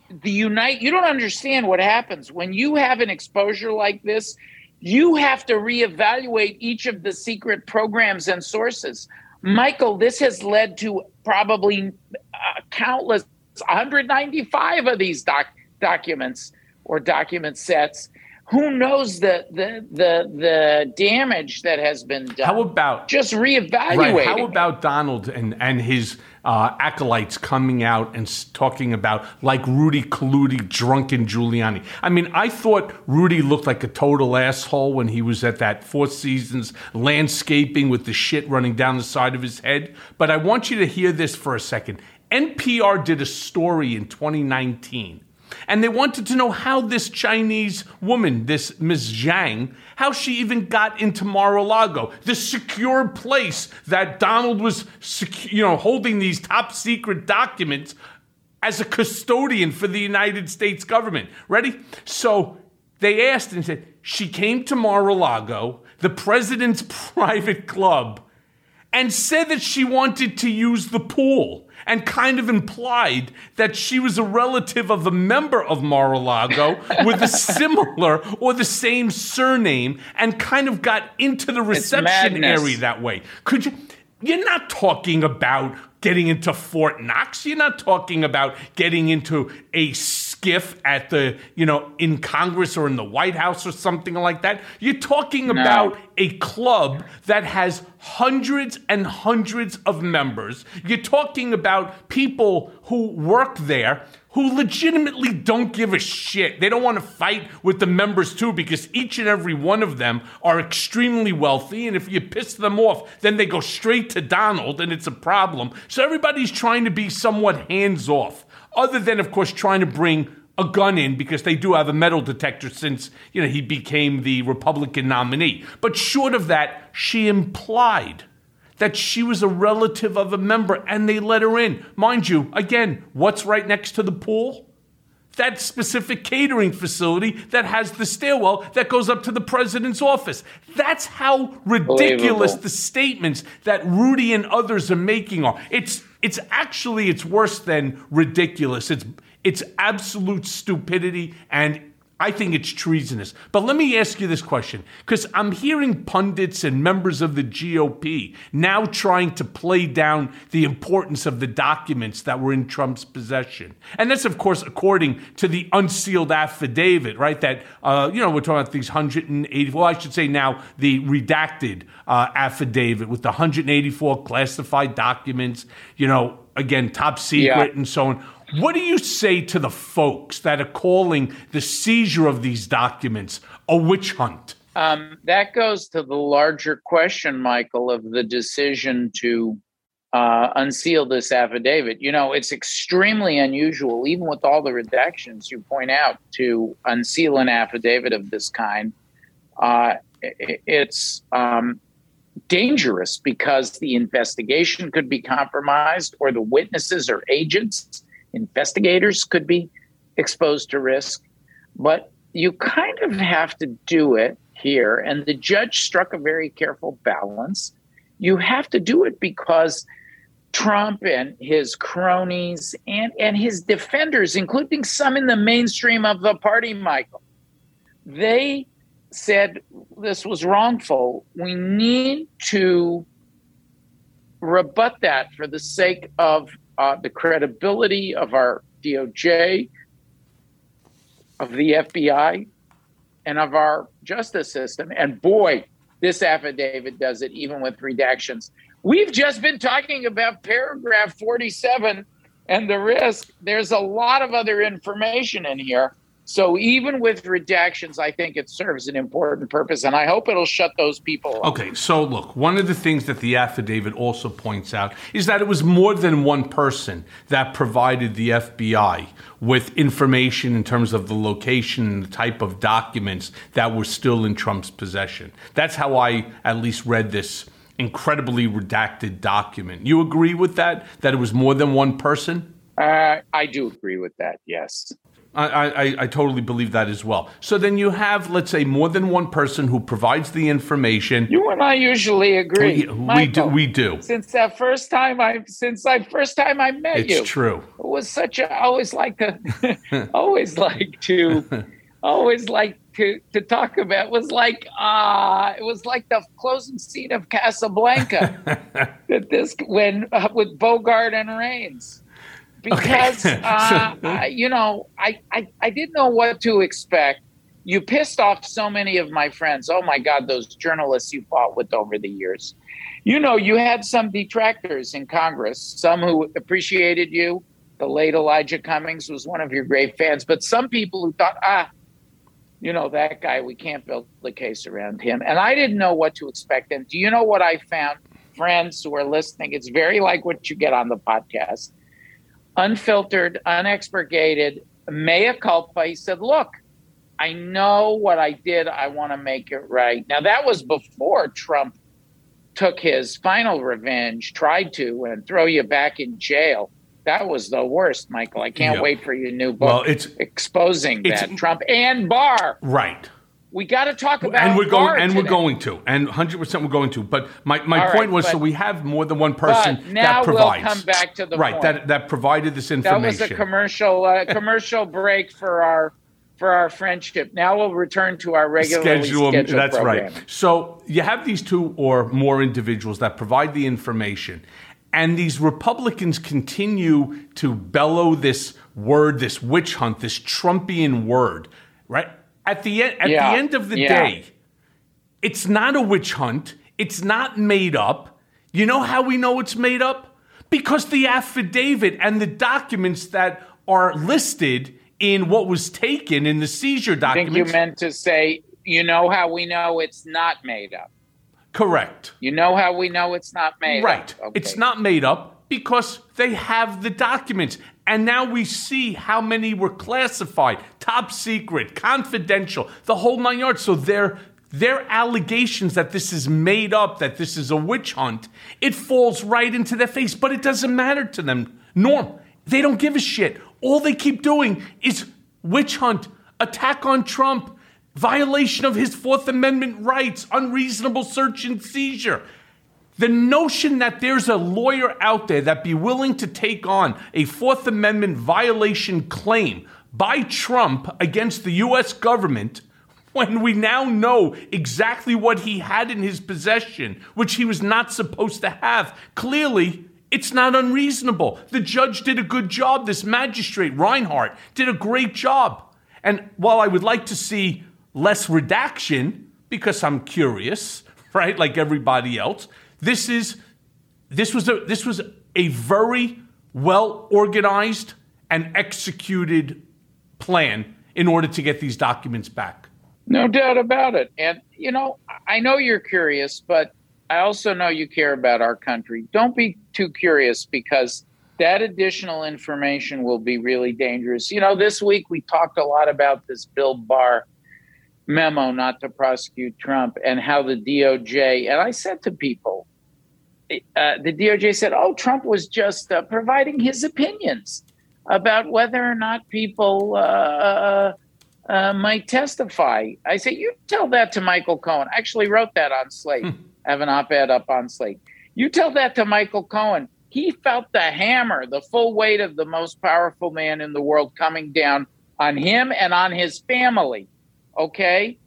the unite, you don't understand what happens when you have an exposure like this. You have to reevaluate each of the secret programs and sources. Michael, this has led to probably uh, countless one hundred ninety-five of these doc- documents or document sets. Who knows the, the the the damage that has been done? How about just reevaluating? Right. How about Donald and and his uh, acolytes coming out and s- talking about like Rudy Colludi, drunken Giuliani? I mean, I thought Rudy looked like a total asshole when he was at that Four Seasons landscaping with the shit running down the side of his head. But I want you to hear this for a second. N P R did a story in twenty nineteen. And they wanted to know how this Chinese woman, this Miz Zhang, how she even got into Mar-a-Lago, the secure place that Donald was, secu- you know, holding these top secret documents as a custodian for the United States government. Ready? So they asked and said, she came to Mar-a-Lago, the president's private club, and said that she wanted to use the pool, and kind of implied that she was a relative of a member of Mar-a-Lago with a similar or the same surname, and kind of got into the reception area that way. Could you? You're not talking about getting into Fort Knox. You're not talking about getting into a skiff at the, you know, in Congress or in the White House or something like that. You're talking No. about a club that has hundreds and hundreds of members. You're talking about people who work there who legitimately don't give a shit. They don't want to fight with the members too, because each and every one of them are extremely wealthy, and if you piss them off, then they go straight to Donald, and it's a problem. So everybody's trying to be somewhat hands-off, other than, of course, trying to bring a gun in, because they do have a metal detector since, you know, he became the Republican nominee. But short of that, she implied that she was a relative of a member, and they let her in. Mind you, again, what's right next to the pool? That specific catering facility that has the stairwell that goes up to the president's office. That's how ridiculous the statements that Rudy and others are making are. It's it's actually, it's worse than ridiculous. It's it's absolute stupidity, and I think it's treasonous. But let me ask you this question, because I'm hearing pundits and members of the G O P now trying to play down the importance of the documents that were in Trump's possession. And that's, of course, according to the unsealed affidavit, right? That, uh, you know, we're talking about these one hundred eighty, well, I should say now the redacted uh, affidavit with the one hundred eighty-four classified documents, you know, again, top secret Yeah. and so on. What do you say to the folks that are calling the seizure of these documents a witch hunt? Um, that goes to the larger question, Michael, of the decision to uh, unseal this affidavit. You know, it's extremely unusual, even with all the redactions you point out, to unseal an affidavit of this kind. Uh, it, it's um, dangerous because the investigation could be compromised, or the witnesses or agents, investigators, could be exposed to risk. But you kind of have to do it here. And the judge struck a very careful balance. You have to do it because Trump and his cronies and, and his defenders, including some in the mainstream of the party, Michael, they said this was wrongful. We need to rebut that for the sake of uh, the credibility of our D O J, of the F B I, and of our justice system. And boy, this affidavit does it, even with redactions. We've just been talking about paragraph forty-seven and the risk. There's a lot of other information in here. So even with redactions, I think it serves an important purpose, and I hope it'll shut those people up. Okay, so look, one of the things that the affidavit also points out is that it was more than one person that provided the F B I with information in terms of the location and the type of documents that were still in Trump's possession. That's how I at least read this incredibly redacted document. You agree with that, that it was more than one person? Uh, I do agree with that, yes. I, I, I totally believe that as well. So then you have, let's say, more than one person who provides the information. You and I usually agree. We, Michael, we do. We do. Since that first time I, since that first time I met it's you, it's true. It was such a. I always like to, always like to, always like to to talk about. It was like ah, uh, it was like the closing scene of Casablanca. that this when uh, with Bogart and Raines. Because, okay. uh, I, you know, I, I, I didn't know what to expect. You pissed off so many of my friends. Oh, my God, those journalists you fought with over the years. You know, you had some detractors in Congress, some who appreciated you. The late Elijah Cummings was one of your great fans. But some people who thought, ah, you know, that guy, we can't build the case around him. And I didn't know what to expect. And do you know what I found? Friends who are listening, it's very like what you get on the podcast. Unfiltered, unexpurgated, mea culpa. He said, look, I know what I did. I want to make it right. Now, that was before Trump took his final revenge, tried to, and throw you back in jail. That was the worst, Michael. I can't yeah. wait for your new book well, it's, exposing it's, that. Trump and Barr. Right. We got to talk about and we're going, Barr and today. we're going to, and one hundred percent we're going to. But my, my All point right, was, but, so we have more than one person but now that provides. We'll come back to the right point. that that provided this information. That was a commercial uh, commercial break for our for our friendship. Now we'll return to our regularly Schedule, scheduled that's program. right. So you have these two or more individuals that provide the information, and these Republicans continue to bellow this word, this witch hunt, this Trumpian word, right? At the end, at Yeah. the end of the Yeah. day, it's not a witch hunt. It's not made up. You know how we know it's made up? Because the affidavit and the documents that are listed in what was taken in the seizure I think documents. you meant to say, you know how we know it's not made up. Correct. You know how we know it's not made Right. up. Okay. It's not made up because they have the documents. And now we see how many were classified, top secret, confidential, the whole nine yards. So their their allegations that this is made up, that this is a witch hunt, it falls right into their face. But it doesn't matter to them. Norm, they don't give a shit. All they keep doing is witch hunt, attack on Trump, violation of his Fourth Amendment rights, unreasonable search and seizure. The notion that there's a lawyer out there that be willing to take on a Fourth Amendment violation claim by Trump against the U S government, when we now know exactly what he had in his possession, which he was not supposed to have, clearly it's not unreasonable. The judge did a good job. This magistrate, Reinhart, did a great job. And while I would like to see less redaction, because I'm curious, right, like everybody else, This is this was a this was a very well organized and executed plan in order to get these documents back. No doubt about it. And, you know, I know you're curious, but I also know you care about our country. Don't be too curious, because that additional information will be really dangerous. You know, this week we talked a lot about this Bill Barr memo not to prosecute Trump and how the D O J, and I said to people, uh, the D O J said, oh, Trump was just uh, providing his opinions about whether or not people uh, uh, might testify. I said, you tell that to Michael Cohen. I actually wrote that on Slate. I have an op-ed up on Slate. You tell that to Michael Cohen. He felt the hammer, the full weight of the most powerful man in the world coming down on him and on his family. Okay?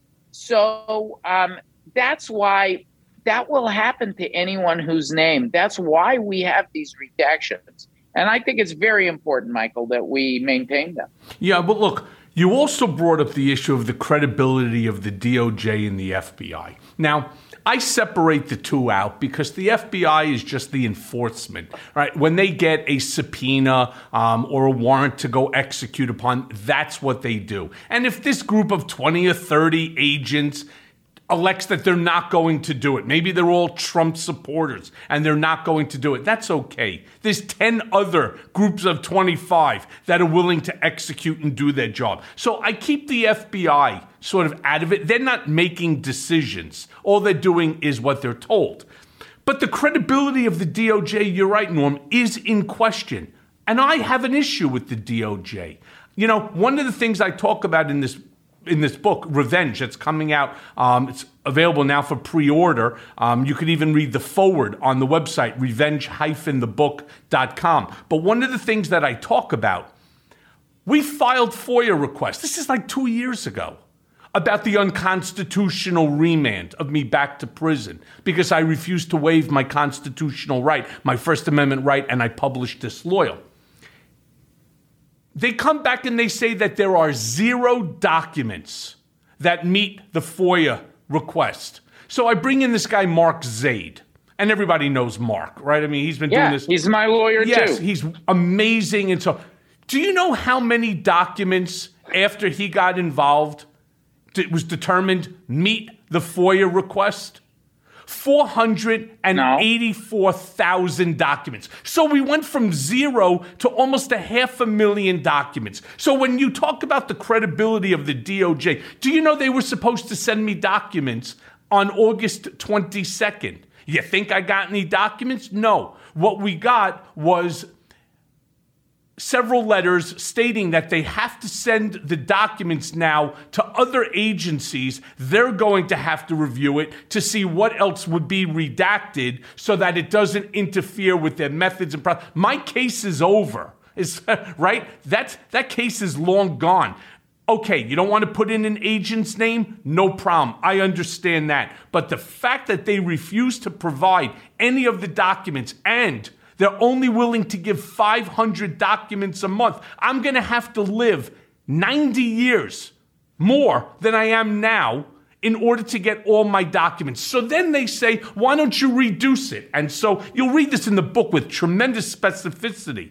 So um, that's why that will happen to anyone who's named. That's why we have these redactions. And I think it's very important, Michael, that we maintain them. Yeah, but look, you also brought up the issue of the credibility of the D O J and the F B I. Now, I separate the two out because the F B I is just the enforcement, right? When they get a subpoena um, or a warrant to go execute upon, that's what they do. And if this group of twenty or thirty agents elects that they're not going to do it, maybe they're all Trump supporters and they're not going to do it, that's okay. There's ten other groups of twenty-five that are willing to execute and do their job. So I keep the F B I sort of out of it. They're not making decisions. All they're doing is what they're told. But the credibility of the D O J, you're right, Norm, is in question. And I have an issue with the D O J. You know, one of the things I talk about in this in this book, Revenge, that's coming out, um, it's available now for pre-order. Um, you could even read the foreword on the website, revenge dash the book dot com. But one of the things that I talk about, we filed FOIA requests. This is like two years ago about the unconstitutional remand of me back to prison because I refused to waive my constitutional right, my First Amendment right, and I published Disloyal. They come back and they say that there are zero documents that meet the FOIA request. So I bring in this guy, Mark Zaid, and everybody knows Mark, right? I mean, he's been yeah, doing this. He's my lawyer, yes, too. Yes, he's amazing. And so, do you know how many documents after he got involved it was determined meet the FOIA request? four hundred eighty-four thousand documents. So we went from zero to almost a half a million documents. So when you talk about the credibility of the D O J, do you know they were supposed to send me documents on August twenty-second? You think I got any documents? No. What we got was several letters stating that they have to send the documents now to other agencies. They're going to have to review it to see what else would be redacted so that it doesn't interfere with their methods and process. My case is over, is right? That, that case is long gone. Okay, you don't want to put in an agent's name? No problem. I understand that. But the fact that they refuse to provide any of the documents and they're only willing to give five hundred documents a month. I'm going to have to live ninety years more than I am now in order to get all my documents. So then they say, why don't you reduce it? And so you'll read this in the book with tremendous specificity.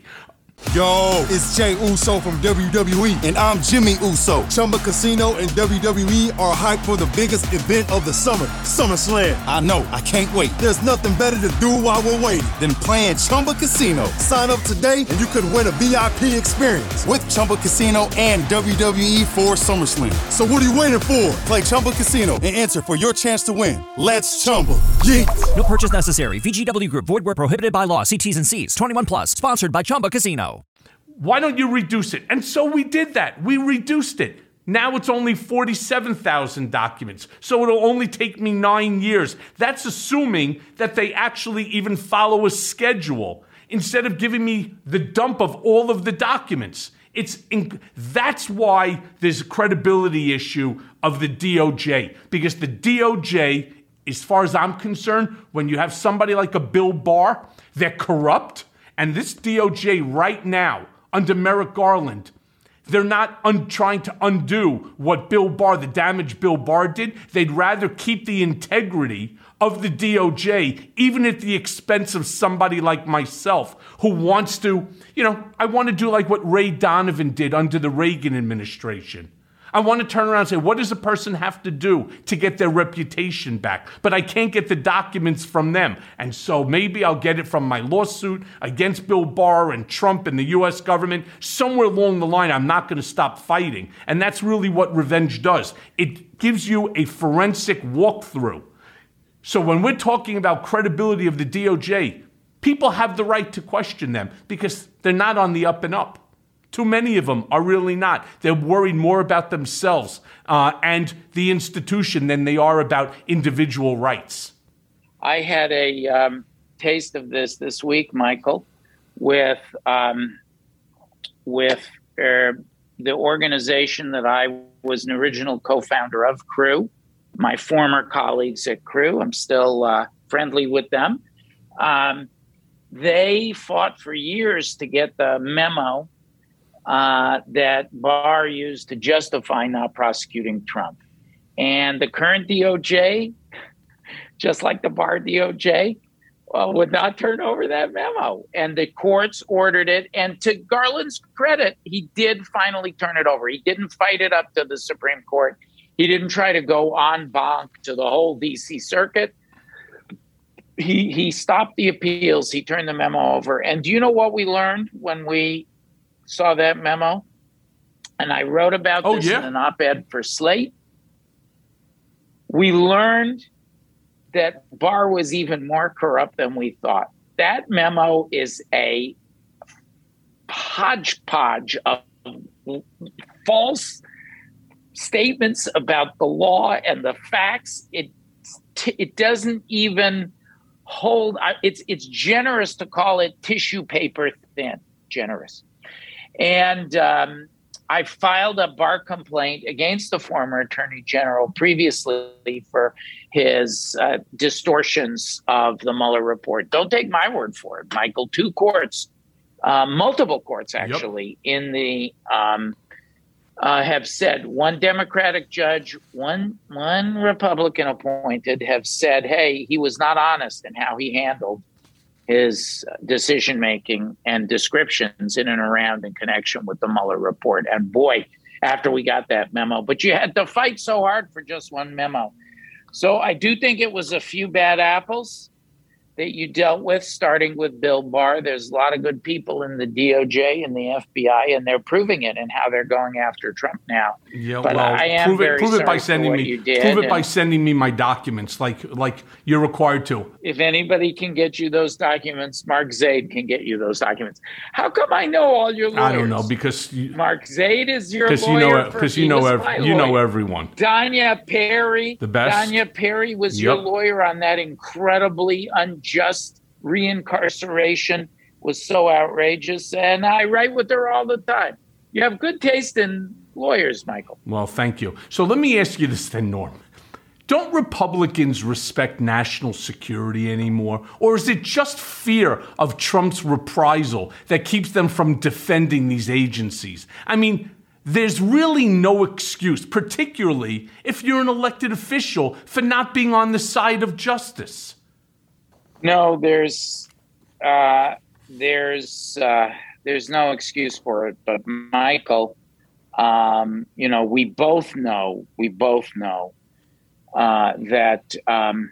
Yo, it's Jay Uso from W W E, and I'm Jimmy Uso. Chumba Casino and W W E are hyped for the biggest event of the summer, SummerSlam. I know, I can't wait. There's nothing better to do while we're waiting than playing Chumba Casino. Sign up today and you could win a V I P experience with Chumba Casino and W W E for SummerSlam. So what are you waiting for? Play Chumba Casino and enter for your chance to win. Let's Chumba. Yeah. No purchase necessary. V G W Group. Void where prohibited by law. See T's and C's. twenty-one plus. Sponsored by Chumba Casino. Why don't you reduce it? And so we did that. We reduced it. Now it's only forty-seven thousand documents. So it'll only take me nine years. That's assuming that they actually even follow a schedule instead of giving me the dump of all of the documents. It's in, that's why there's a credibility issue of the D O J. Because the D O J, as far as I'm concerned, when you have somebody like a Bill Barr, they're corrupt. And this D O J right now, under Merrick Garland, they're not un- trying to undo what Bill Barr, the damage Bill Barr did. They'd rather keep the integrity of the D O J, even at the expense of somebody like myself who wants to, you know, I want to do like what Ray Donovan did under the Reagan administration. I want to turn around and say, what does a person have to do to get their reputation back? But I can't get the documents from them. And so maybe I'll get it from my lawsuit against Bill Barr and Trump and the U S government. Somewhere along the line, I'm not going to stop fighting. And that's really what Revenge does. It gives you a forensic walkthrough. So when we're talking about credibility of the D O J, people have the right to question them because they're not on the up and up. Too many of them are really not. They're worried more about themselves uh, and the institution than they are about individual rights. I had a um, taste of this this week, Michael, with um, with uh, the organization that I was an original co-founder of, Crew. My former colleagues at Crew, I'm still uh, friendly with them. Um, they fought for years to get the memo Uh, that Barr used to justify not prosecuting Trump. And the current D O J, just like the Barr D O J, well, would not turn over that memo. And the courts ordered it. And to Garland's credit, he did finally turn it over. He didn't fight it up to the Supreme Court. He didn't try to go en banc to the whole D C circuit. He, he stopped the appeals. He turned the memo over. And do you know what we learned when we saw that memo? And I wrote about oh, this yeah? in an op-ed for Slate. We learned that Barr was even more corrupt than we thought. That memo is a hodgepodge of false statements about the law and the facts. It it doesn't even hold. It's it's generous to call it tissue paper thin. Generous, and um, I filed a bar complaint against the former Attorney General previously for his uh, distortions of the Mueller report. Don't take my word for it, Michael. Two courts, uh, multiple courts actually, yep. in the um, uh, have said, one Democratic judge, one one Republican appointed, have said, hey, he was not honest in how he handled his decision making and descriptions in and around in connection with the Mueller report. And boy, after we got that memo, but you had to fight so hard for just one memo. So I do think it was a few bad apples that you dealt with, starting with Bill Barr. There's a lot of good people in the D O J and the F B I, and they're proving it in how they're going after Trump now. Yeah, but well, I am prove it, very prove it sorry by for sending what me. you did, Prove it by and sending me my documents, like like you're required to. if anybody can get you those documents, Mark Zaid can get you those documents. How come I know all your lawyers? I don't know because you, Mark Zaid is your because lawyer. you know for- because he you know was ev- my you know lawyer. everyone. Danya Perry. The best. Danya Perry was your Yep. lawyer on that incredibly unjust reincarceration. Was so outrageous, and I write with her all the time. You have good taste in lawyers, Michael. Well, thank you. So let me ask you this then, Norm. Don't Republicans respect national security anymore? Or is it just fear of Trump's reprisal that keeps them from defending these agencies? I mean, there's really no excuse, particularly if you're an elected official, for not being on the side of justice. No, there's uh, there's uh, there's no excuse for it. But Michael, um, you know, we both know, we both know uh, that um,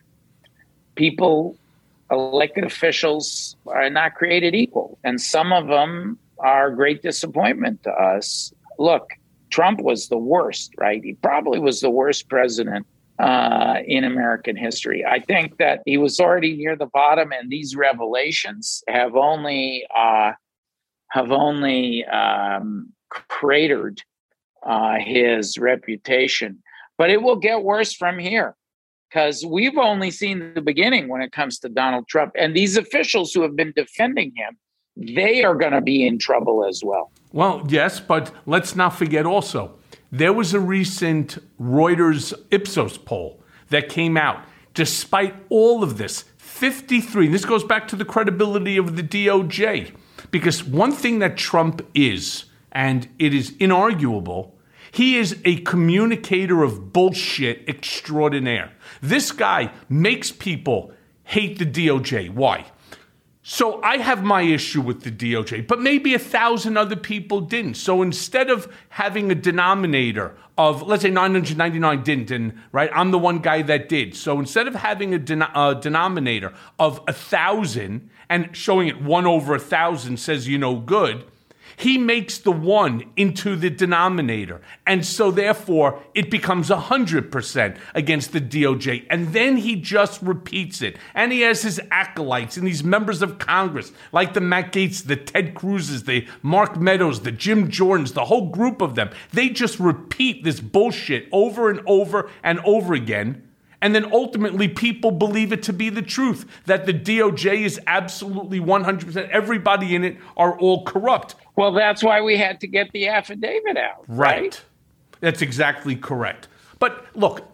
people, elected officials, are not created equal, and some of them are a great disappointment to us. Look, Trump was the worst, right? He probably was the worst president uh, in American history. I think that he was already near the bottom, and these revelations have only uh, have only um, cratered uh, his reputation. But it will get worse from here, because we've only seen the beginning when it comes to Donald Trump. And these officials who have been defending him, they are going to be in trouble as well. Well, yes, but let's not forget also, there was a recent Reuters Ipsos poll that came out. Despite all of this, fifty-three, this goes back to the credibility of the D O J, because one thing that Trump is, and it is inarguable, he is a communicator of bullshit extraordinaire. This guy makes people hate the D O J. Why? So I have my issue with the D O J, but maybe a thousand other people didn't. So instead of having a denominator of, let's say nine hundred ninety-nine didn't, and right, I'm the one guy that did. So instead of having a den- uh, denominator of a thousand and showing it one over a thousand says you know good, he makes the one into the denominator. And so therefore it becomes one hundred percent against the D O J. And then he just repeats it. And he has his acolytes and these members of Congress, like the Matt Gaetz, the Ted Cruzes, the Mark Meadows, the Jim Jordans, the whole group of them. They just repeat this bullshit over and over and over again. And then ultimately people believe it to be the truth, that the D O J is absolutely one hundred percent, everybody in it are all corrupt. Well, that's why we had to get the affidavit out. Right. right? That's exactly correct. But look,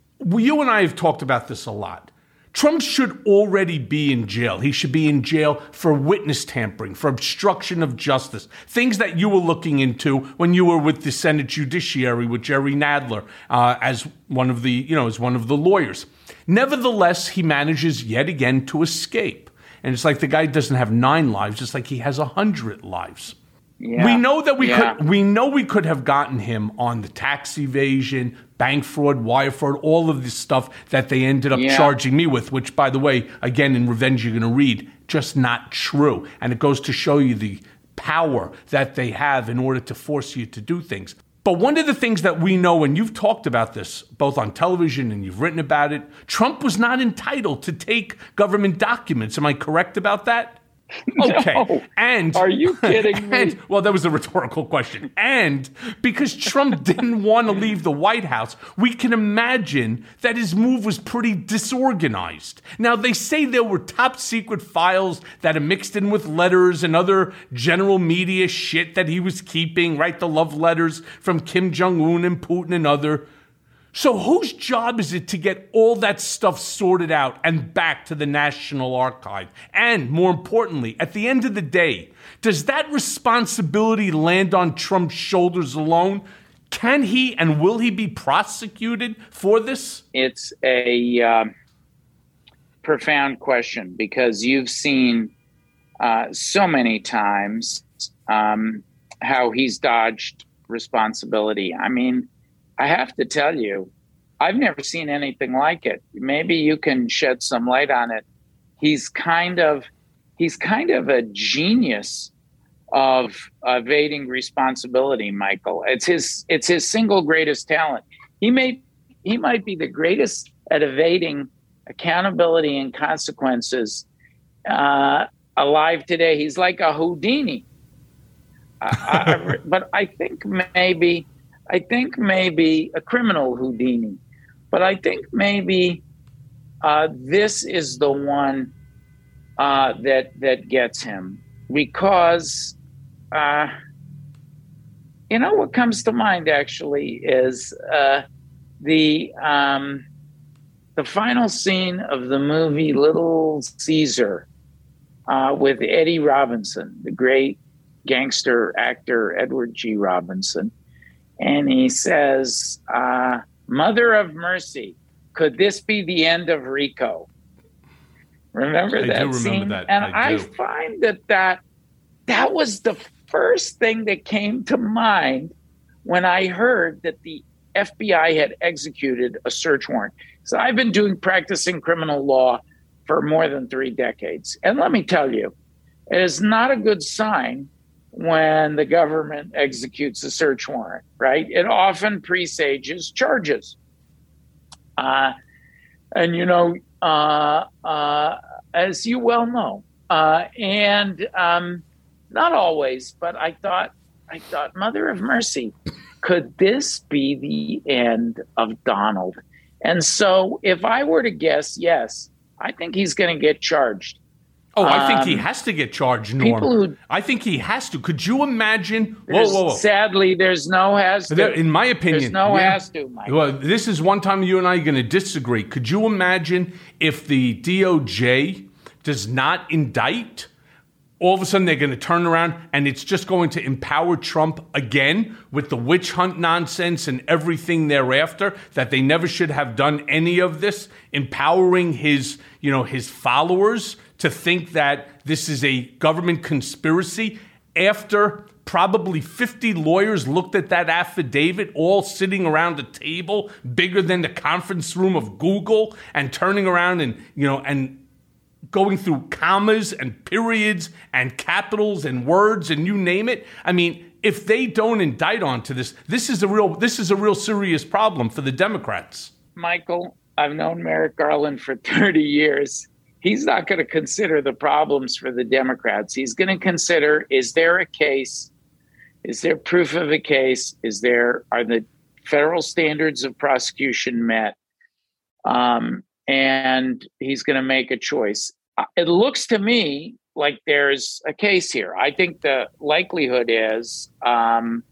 you and I have talked about this a lot. Trump should already be in jail. He should be in jail for witness tampering, for obstruction of justice, things that you were looking into when you were with the Senate Judiciary with Jerry Nadler uh, as one of the, you know, as one of the lawyers. Nevertheless, he manages yet again to escape. And it's like the guy doesn't have nine lives, it's like he has a hundred lives. Yeah. We know that we yeah. could we know we could have gotten him on the tax evasion, bank fraud, wire fraud, all of this stuff that they ended up Yeah. charging me with, which, by the way, again, in Revenge you're going to read, just not true. And it goes to show you the power that they have in order to force you to do things. But one of the things that we know, and you've talked about this both on television and you've written about it, Trump was not entitled to take government documents. Am I correct about that? Okay. No. And are you kidding me? And, well, that was a rhetorical question. And because Trump didn't want to leave the White House, we can imagine that his move was pretty disorganized. Now, they say there were top secret files that are mixed in with letters and other general media shit that he was keeping, right? The love letters from Kim Jong-un and Putin and other. So whose job is it to get all that stuff sorted out and back to the National Archive? And more importantly, at the end of the day, does that responsibility land on Trump's shoulders alone? Can he and will he be prosecuted for this? It's a um, profound question because you've seen uh, so many times um, how he's dodged responsibility. I mean, I have to tell you, I've never seen anything like it. Maybe you can shed some light on it. He's kind of, he's kind of a genius of evading responsibility, Michael. It's his, it's his single greatest talent. He may, he might be the greatest at evading accountability and consequences uh, alive today. He's like a Houdini. I, I, but I think maybe. I think maybe a criminal Houdini, but I think maybe uh, this is the one uh, that that gets him because, uh, you know, what comes to mind actually is uh, the um, the final scene of the movie Little Caesar uh, with Eddie Robinson, the great gangster actor Edward G. Robinson. And he says, uh, Mother of Mercy, could this be the end of Rico? Remember I that do remember scene? that. And I I, do. find that, that that was the first thing that came to mind when I heard that the F B I had executed a search warrant. So I've been doing practicing criminal law for more than three decades. And let me tell you, it is not a good sign when the government executes a search warrant, right? It often presages charges. Uh, and, you know, uh, uh, as you well know, uh, and um, not always, but I thought, I thought, Mother of Mercy, could this be the end of Donald? And so if I were to guess, yes, I think he's going to get charged. Oh, I think he Um, has to get charged, Norm. people who- I think he has to. Could you imagine? Whoa, There's- whoa, whoa. Sadly, there's no has to. There- in my opinion, There's no yeah. has to, Mike. Well, this is one time you and I are going to disagree. Could you imagine if the D O J does not indict? All of a sudden, they're going to turn around and it's just going to empower Trump again with the witch hunt nonsense and everything thereafter, that they never should have done any of this, empowering his, you know, his followers to think that this is a government conspiracy after probably fifty lawyers looked at that affidavit, all sitting around a table bigger than the conference room of Google, and turning around and, you know, and going through commas and periods and capitals and words and you name it. I mean, if they don't indict onto this, this is a real this is a real serious problem for the Democrats. Michael, I've known Merrick Garland for thirty years. He's not going to consider the problems for the Democrats. He's going to consider, is there a case? Is there proof of a case? Is there, are the federal standards of prosecution met? Um, and he's going to make a choice. It looks to me like there's a case here. I think the likelihood is, um,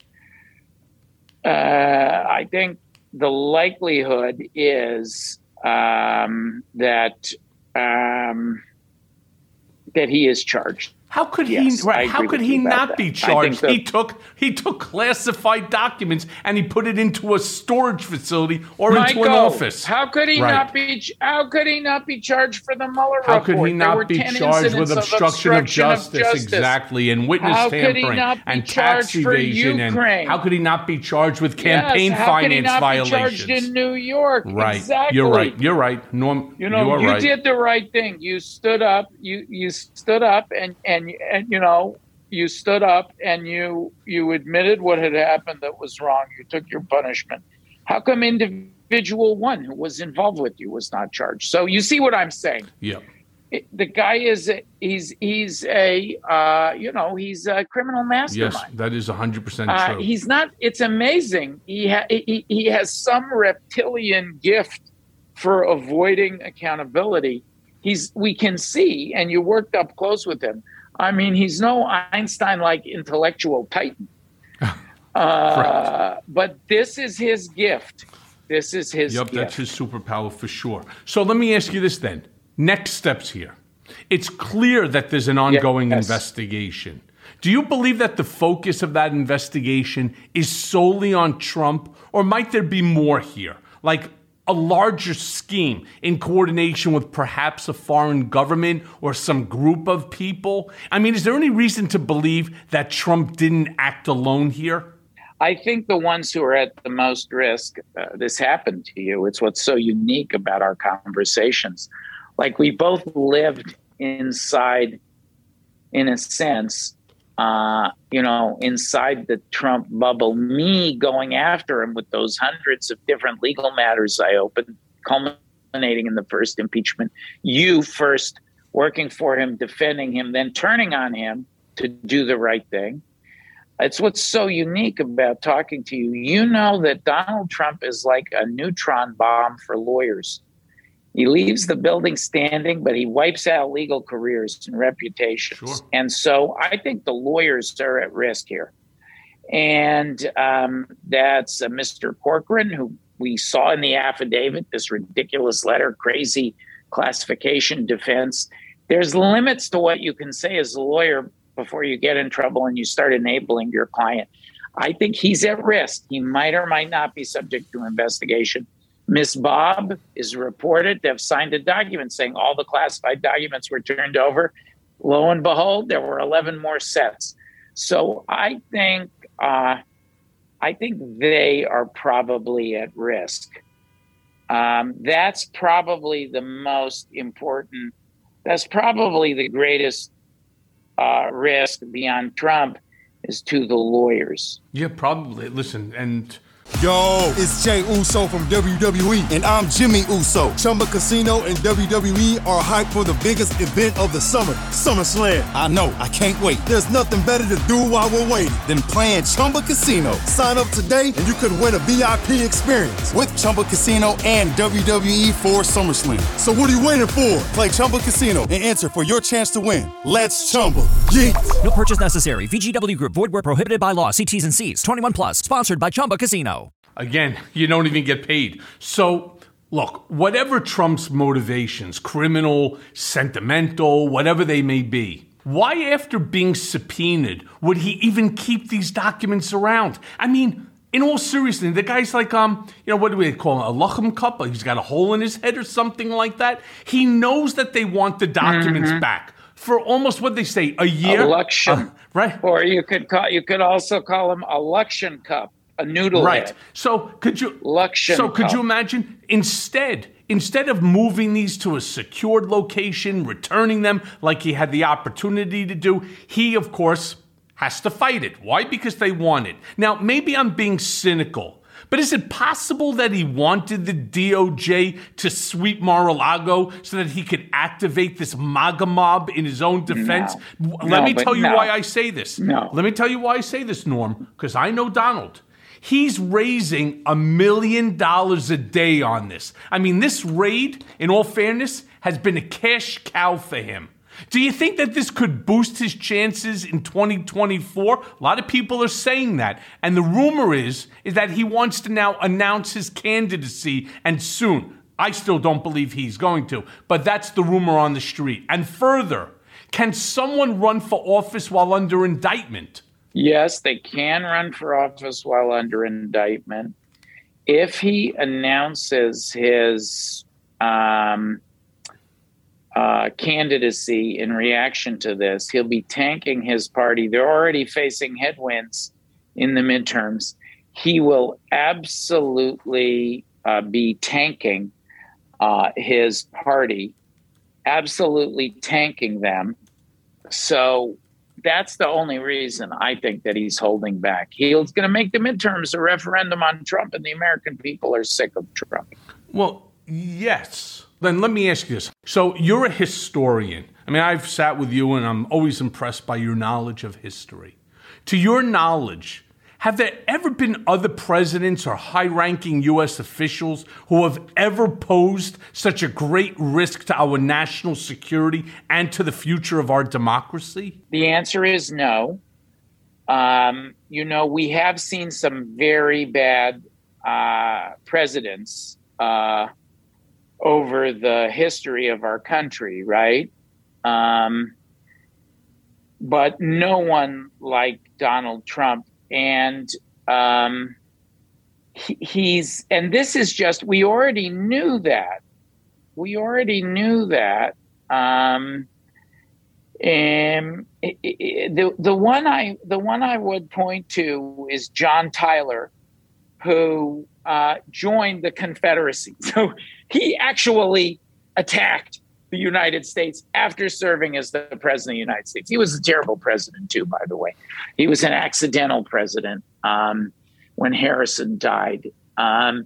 uh, I think the likelihood is um, that um, that he is charged. How could Yes, he? Right, I how agree could with he you about not that. be I think charged? that- He took he took classified documents and he put it into a storage facility or Michael, into an office. How could he Right. not be? How could he not be charged for the Mueller How report? could he There were not be ten charged incidents with of obstruction of justice? justice. Exactly, and witness How could he tampering not be and tax charged for evasion, and Ukraine? how could he not be charged with campaign yes, how could he finance not violations? Be charged in New York. Right, Exactly. you're right. You're right. Norm, You know, you are you right. did the right thing. You stood up. You you stood up, and and and you know, you stood up, and you you admitted what had happened that was wrong. You took your punishment. How come individual one who was involved with you was not charged? So you see what I'm saying? Yeah. it, the guy is a, he's he's a uh, you know he's a criminal mastermind. Yes, that is one hundred percent Uh, true. he's not. It's amazing. He, ha- he he has some reptilian gift for avoiding accountability. He's we can see, and you worked up close with him. I mean, he's no Einstein-like intellectual titan. uh, but this is his gift. This is his Yep, gift. that's his superpower for sure. So let me ask you this then. Next steps here. It's clear that there's an ongoing Yes. investigation. Do you believe that the focus of that investigation is solely on Trump, or might there be more here? Like a larger scheme in coordination with perhaps a foreign government or some group of people? I mean, is there any reason to believe that Trump didn't act alone here? I think the ones who are at the most risk, uh, this happened to you. It's what's so unique about our conversations. Like we both lived inside, in a sense, uh, you know, inside the Trump bubble, me going after him with those hundreds of different legal matters I opened, culminating in the first impeachment, you first working for him, defending him, then turning on him to do the right thing. It's what's so unique about talking to you. You know that Donald Trump is like a neutron bomb for lawyers. He leaves the building standing, but he wipes out legal careers and reputations. Sure. And so I think the lawyers are at risk here. And um, that's uh, Mister Corcoran, who we saw in the affidavit, this ridiculous letter, crazy classification defense. There's limits to what you can say as a lawyer before you get in trouble and you start enabling your client. I think he's at risk. He might or might not be subject to investigation. Miss Bob is reported to have signed a document saying all the classified documents were turned over. Lo and behold, there were eleven more sets. So I think uh, I think they are probably at risk. Um, that's probably the most important. That's probably the greatest uh, risk beyond Trump is to the lawyers. Yeah, probably. Listen, and Yo, it's Jay Uso from W W E, and I'm Jimmy Uso. Chumba Casino and W W E are hyped for the biggest event of the summer, SummerSlam. I know, I can't wait. There's nothing better to do while we're waiting than playing Chumba Casino. Sign up today and you could win a V I P experience with Chumba Casino and W W E for SummerSlam. So what are you waiting for? Play Chumba Casino and enter for your chance to win. Let's Chumba. Yeah. No purchase necessary. V G W Group. Void where prohibited by law. See T's and C's. twenty-one plus. Sponsored by Chumba Casino. again, you don't even get paid. So, look, whatever Trump's motivations, criminal, sentimental, whatever they may be, why, after being subpoenaed, would he even keep these documents around? I mean, in all seriousness, the guy's like, um, you know, what do we call him? A Luckham cup? He's got a hole in his head or something like that. He knows that they want the documents Mhm. back for almost, what they say, a year? Election. Uh, right. Or you could call, you could also call him a Luxion cup, a noodle Right. head. So could you Luxion So could cup. you imagine instead instead of moving these to a secured location, returning them like he had the opportunity to do, he of course has to fight it. Why? Because they want it. Now, maybe I'm being cynical, but is it possible that he wanted the D O J to sweep Mar-a-Lago so that he could activate this MAGA mob in his own defense? No. Let No, me but tell you no. why I say this. No. Let me tell you why I say this, Norm, because I know Donald. He's raising a million dollars a day on this. I mean, this raid, in all fairness, has been a cash cow for him. Do you think that this could boost his chances in twenty twenty-four? A lot of people are saying that. And the rumor is, is that he wants to now announce his candidacy, and soon. I still don't believe he's going to, but that's the rumor on the street. And further, can someone run for office while under indictment? Yes, they can run for office while under indictment. If he announces his um, uh, candidacy in reaction to this, he'll be tanking his party. They're already facing headwinds in the midterms. He will absolutely uh, be tanking uh, his party, absolutely tanking them. So that's the only reason I think that he's holding back. He's going to make the midterms a referendum on Trump, and the American people are sick of Trump. Well, yes. Len, let me ask you this. So you're a historian. I mean, I've sat with you and I'm always impressed by your knowledge of history. To your knowledge, have there ever been other presidents or high-ranking U S officials who have ever posed such a great risk to our national security and to the future of our democracy? The answer is no. Um, you know, we have seen some very bad uh, presidents uh, over the history of our country, right? Um, but no one like Donald Trump. And um, he, he's, and this is just, we already knew that. We already knew that. Um, and it, it, the the one I the one I would point to is John Tyler, who uh, joined the Confederacy. So he actually attacked the United States after serving as the president of the United States. He was a terrible president too, by the way. He was an accidental president um, when Harrison died. Um,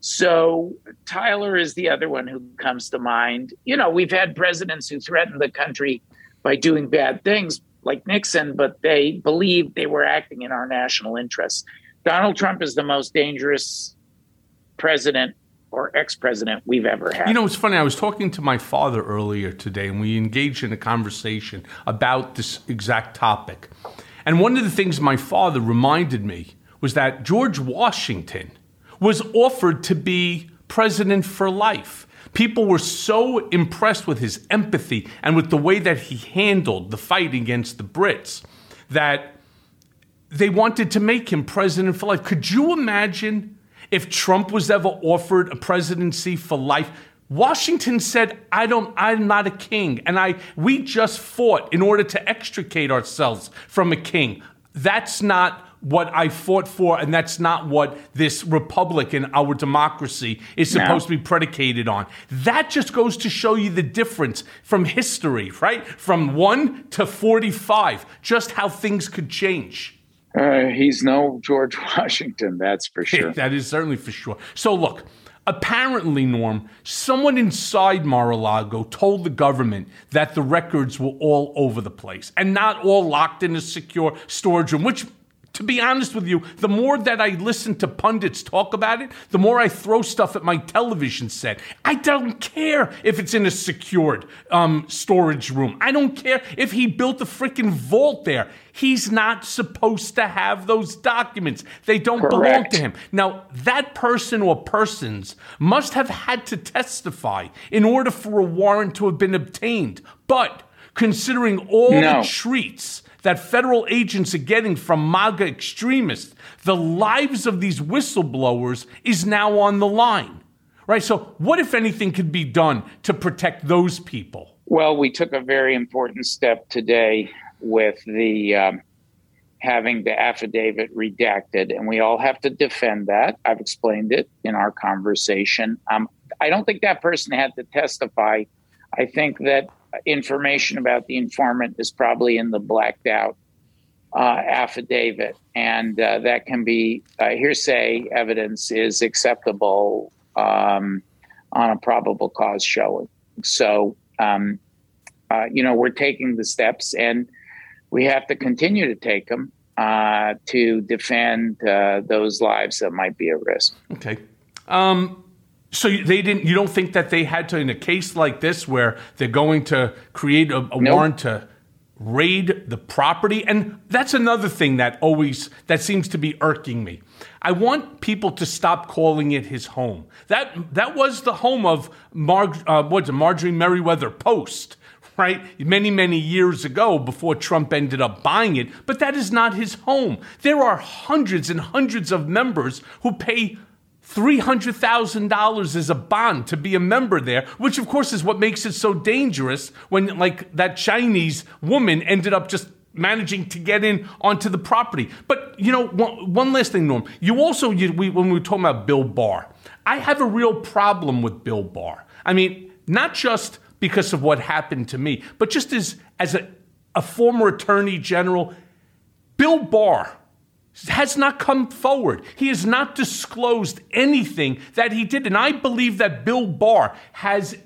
so Tyler is the other one who comes to mind. You know, we've had presidents who threatened the country by doing bad things like Nixon, but they believed they were acting in our national interests. Donald Trump is the most dangerous president or ex-president we've ever had. You know, it's funny. I was talking to my father earlier today, and we engaged in a conversation about this exact topic. And one of the things my father reminded me was that George Washington was offered to be president for life. People were so impressed with his empathy and with the way that he handled the fight against the Brits that they wanted to make him president for life. Could you imagine if Trump was ever offered a presidency for life? Washington said, I don't, I'm not a king. And I, we just fought in order to extricate ourselves from a king. That's not what I fought for, and that's not what this republic and our democracy is supposed no. to be predicated on. That just goes to show you the difference from history, right? From one to forty-five, just how things could change. Uh, he's no George Washington, that's for sure. That is certainly for sure. So look, apparently, Norm, someone inside Mar-a-Lago told the government that the records were all over the place and not all locked in a secure storage room, which, to be honest with you, the more that I listen to pundits talk about it, the more I throw stuff at my television set. I don't care if it's in a secured um, storage room. I don't care if he built a freaking vault there. He's not supposed to have those documents. They don't Correct. belong to him. Now, that person or persons must have had to testify in order for a warrant to have been obtained. But considering all no. the treats that federal agents are getting from MAGA extremists, the lives of these whistleblowers is now on the line, right? So what, if anything, could be done to protect those people? Well, we took a very important step today with the um, having the affidavit redacted, and we all have to defend that. I've explained it in our conversation. Um, I don't think that person had to testify. I think that information about the informant is probably in the blacked out uh, affidavit, and uh, that can be uh, hearsay evidence is acceptable um, on a probable cause showing. So, um, uh, you know, we're taking the steps, and we have to continue to take them uh, to defend uh, those lives that might be at risk. Okay. Um So they didn't. You don't think that they had to, in a case like this, where they're going to create a, a nope. warrant to raid the property? And that's another thing that always that seems to be irking me. I want people to stop calling it his home. That that was the home of Mar, uh, what's it, Marjorie Merriweather Post, right? Many many years ago, before Trump ended up buying it. But that is not his home. There are hundreds and hundreds of members who pay three hundred thousand dollars as a bond to be a member there, which of course is what makes it so dangerous when, like, that Chinese woman ended up just managing to get in onto the property. But, you know, one, one last thing, Norm. You also, you, we, when we were talking about Bill Barr, I have a real problem with Bill Barr. I mean, not just because of what happened to me, but just as, as a, a former attorney general. Bill Barr has not come forward. He has not disclosed anything that he did. And I believe that Bill Barr has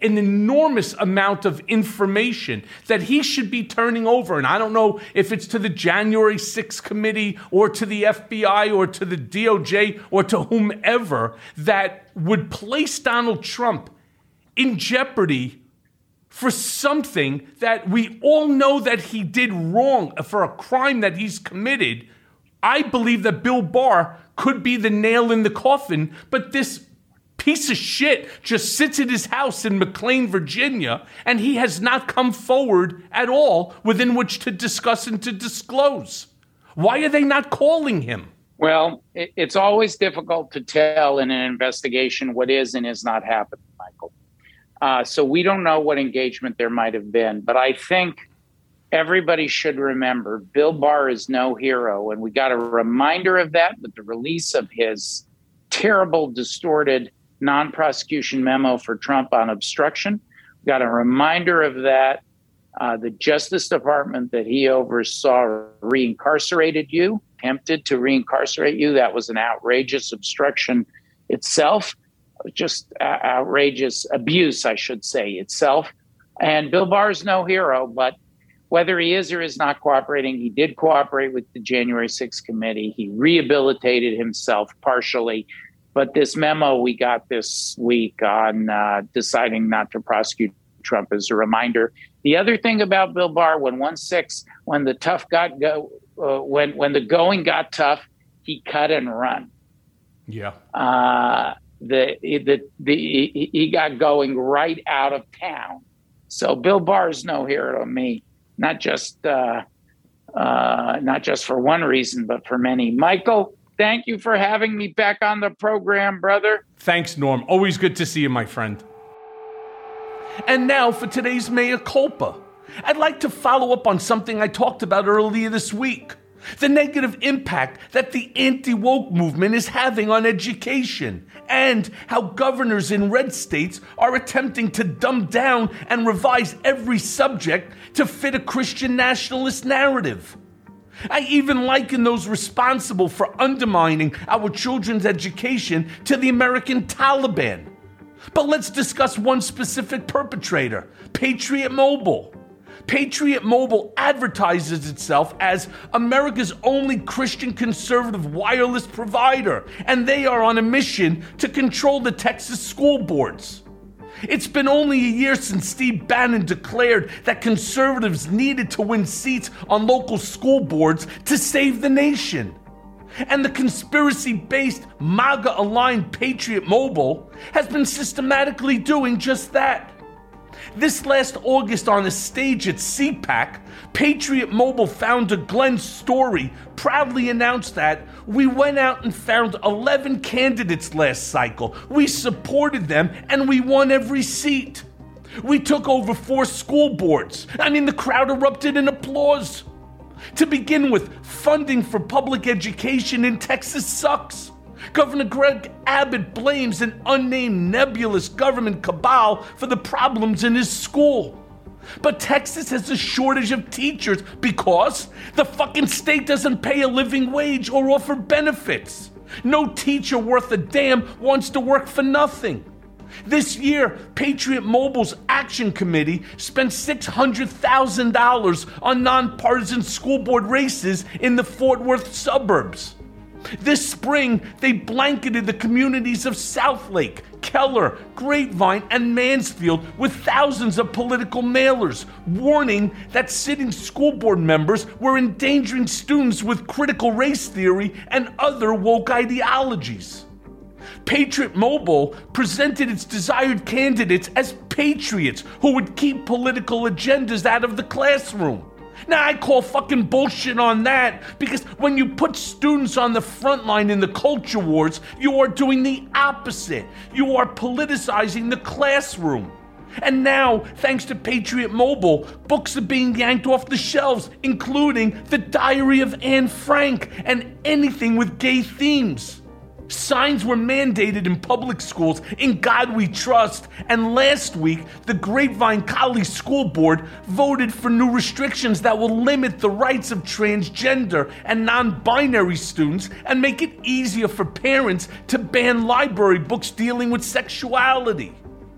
an enormous amount of information that he should be turning over. And I don't know if it's to the January sixth committee or to the F B I or to the D O J or to whomever that would place Donald Trump in jeopardy for something that we all know that he did wrong, for a crime that he's committed. I believe that Bill Barr could be the nail in the coffin, but this piece of shit just sits at his house in McLean, Virginia, and he has not come forward at all within which to discuss and to disclose. Why are they not calling him? Well, it's always difficult to tell in an investigation what is and is not happening, Michael. Uh, so we don't know what engagement there might have been. But I think everybody should remember Bill Barr is no hero. And we got a reminder of that with the release of his terrible, distorted non-prosecution memo for Trump on obstruction. We got a reminder of that. Uh, the Justice Department that he oversaw reincarcerated you, attempted to reincarcerate you. That was an outrageous obstruction itself. Just uh, outrageous abuse, I should say, itself. And Bill Barr is no hero, but whether he is or is not cooperating, he did cooperate with the January sixth committee. He rehabilitated himself partially. But this memo we got this week on uh, deciding not to prosecute Trump is a reminder. The other thing about Bill Barr, when one six, when the tough got go, uh, when when the going got tough, he cut and run. Yeah. Uh, The, the the he got going right out of town. So Bill Barr is no hero to me, not just uh, uh, not just for one reason, but for many. Michael, thank you for having me back on the program, brother. Thanks, Norm. Always good to see you, my friend. And now for today's mea culpa. I'd like to follow up on something I talked about earlier this week. The negative impact that the anti-woke movement is having on education, and how governors in red states are attempting to dumb down and revise every subject to fit a Christian nationalist narrative. I even liken those responsible for undermining our children's education to the American Taliban. But let's discuss one specific perpetrator, Patriot Mobile. Patriot Mobile advertises itself as America's only Christian conservative wireless provider, and they are on a mission to control the Texas school boards. It's been only a year since Steve Bannon declared that conservatives needed to win seats on local school boards to save the nation. And the conspiracy-based, MAGA-aligned Patriot Mobile has been systematically doing just that. This last August on a stage at C PAC, Patriot Mobile founder Glenn Story proudly announced that we went out and found eleven candidates last cycle. We supported them and we won every seat. We took over four school boards. I mean, the crowd erupted in applause. To begin with, funding for public education in Texas sucks. Governor Greg Abbott blames an unnamed nebulous government cabal for the problems in his school. But Texas has a shortage of teachers because the fucking state doesn't pay a living wage or offer benefits. No teacher worth a damn wants to work for nothing. This year, Patriot Mobile's Action Committee spent six hundred thousand dollars on nonpartisan school board races in the Fort Worth suburbs. This spring, they blanketed the communities of Southlake, Keller, Grapevine, and Mansfield with thousands of political mailers, warning that sitting school board members were endangering students with critical race theory and other woke ideologies. Patriot Mobile presented its desired candidates as patriots who would keep political agendas out of the classroom. Now, I call fucking bullshit on that, because when you put students on the front line in the culture wars, you are doing the opposite. You are politicizing the classroom. And now, thanks to Patriot Mobile, books are being yanked off the shelves, including The Diary of Anne Frank and anything with gay themes. Signs were mandated in public schools, In God We Trust, and last week, the Grapevine College School Board voted for new restrictions that will limit the rights of transgender and non-binary students and make it easier for parents to ban library books dealing with sexuality.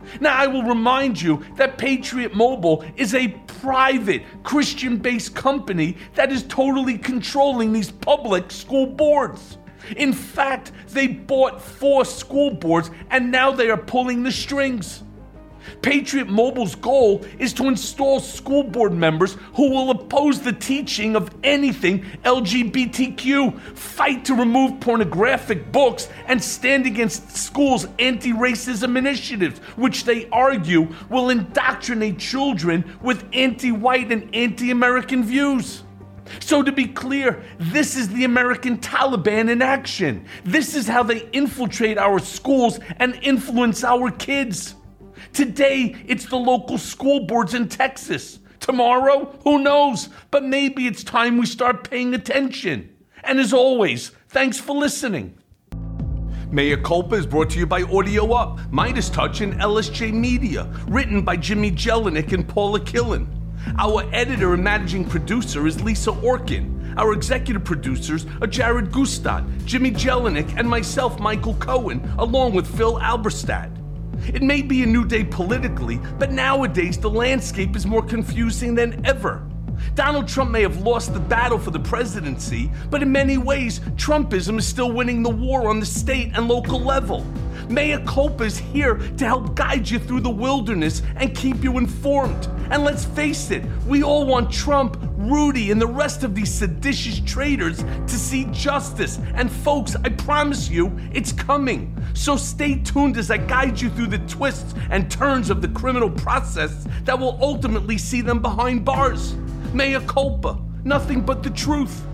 Now, I will remind you that Patriot Mobile is a private, Christian-based company that is totally controlling these public school boards. In fact, they bought four school boards and now they are pulling the strings. Patriot Mobile's goal is to install school board members who will oppose the teaching of anything L G B T Q, fight to remove pornographic books, and stand against schools' anti-racism initiatives, which they argue will indoctrinate children with anti-white and anti-American views. So to be clear, this is the American Taliban in action. This is how they infiltrate our schools and influence our kids. Today, it's the local school boards in Texas. Tomorrow, who knows? But maybe it's time we start paying attention. And as always, thanks for listening. Mea Culpa is brought to you by Audio Up, Midas Touch, and L S J Media. Written by Jimmy Jelinek and Paula Killen. Our editor and managing producer is Lisa Orkin. Our executive producers are Jared Gustad, Jimmy Jelinek, and myself, Michael Cohen, along with Phil Alberstadt. It may be a new day politically, but nowadays the landscape is more confusing than ever. Donald Trump may have lost the battle for the presidency, but in many ways, Trumpism is still winning the war on the state and local level. Mea Culpa is here to help guide you through the wilderness and keep you informed. And let's face it, we all want Trump, Rudy, and the rest of these seditious traitors to see justice. And folks, I promise you, it's coming. So stay tuned as I guide you through the twists and turns of the criminal process that will ultimately see them behind bars. Mea Culpa, nothing but the truth.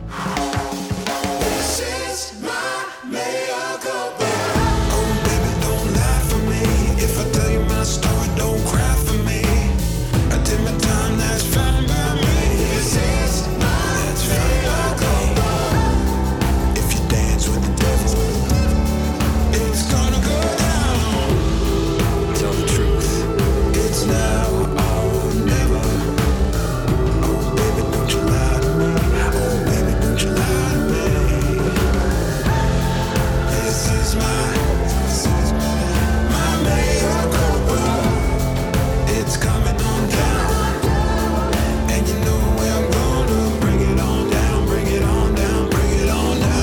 This is my mea culpa. Oh, baby, don't lie for me. If I tell you my story, don't cry for me. I did my time, that's fine by me. This is my mea culpa. If you dance with the devil, it's gonna go down. Tell the truth, it's now or never. Oh, baby, don't you lie to me. Oh, baby, don't you lie to me. This is my, this is my, my mea culpa. It's coming on down. And you know where I'm gonna bring it on down, bring it on down, bring it on down.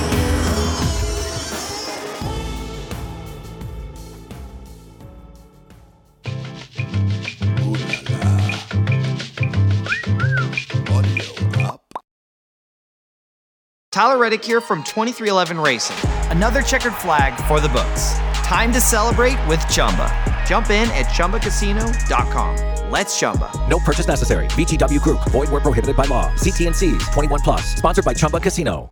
Tyler Reddick here from twenty-three eleven Racing. Another checkered flag for the books. Time to celebrate with Chumba. Jump in at Chumba Casino dot com. Let's Chumba. No purchase necessary. V G W Group. Void where prohibited by law. See T and C's. twenty-one plus. Sponsored by Chumba Casino.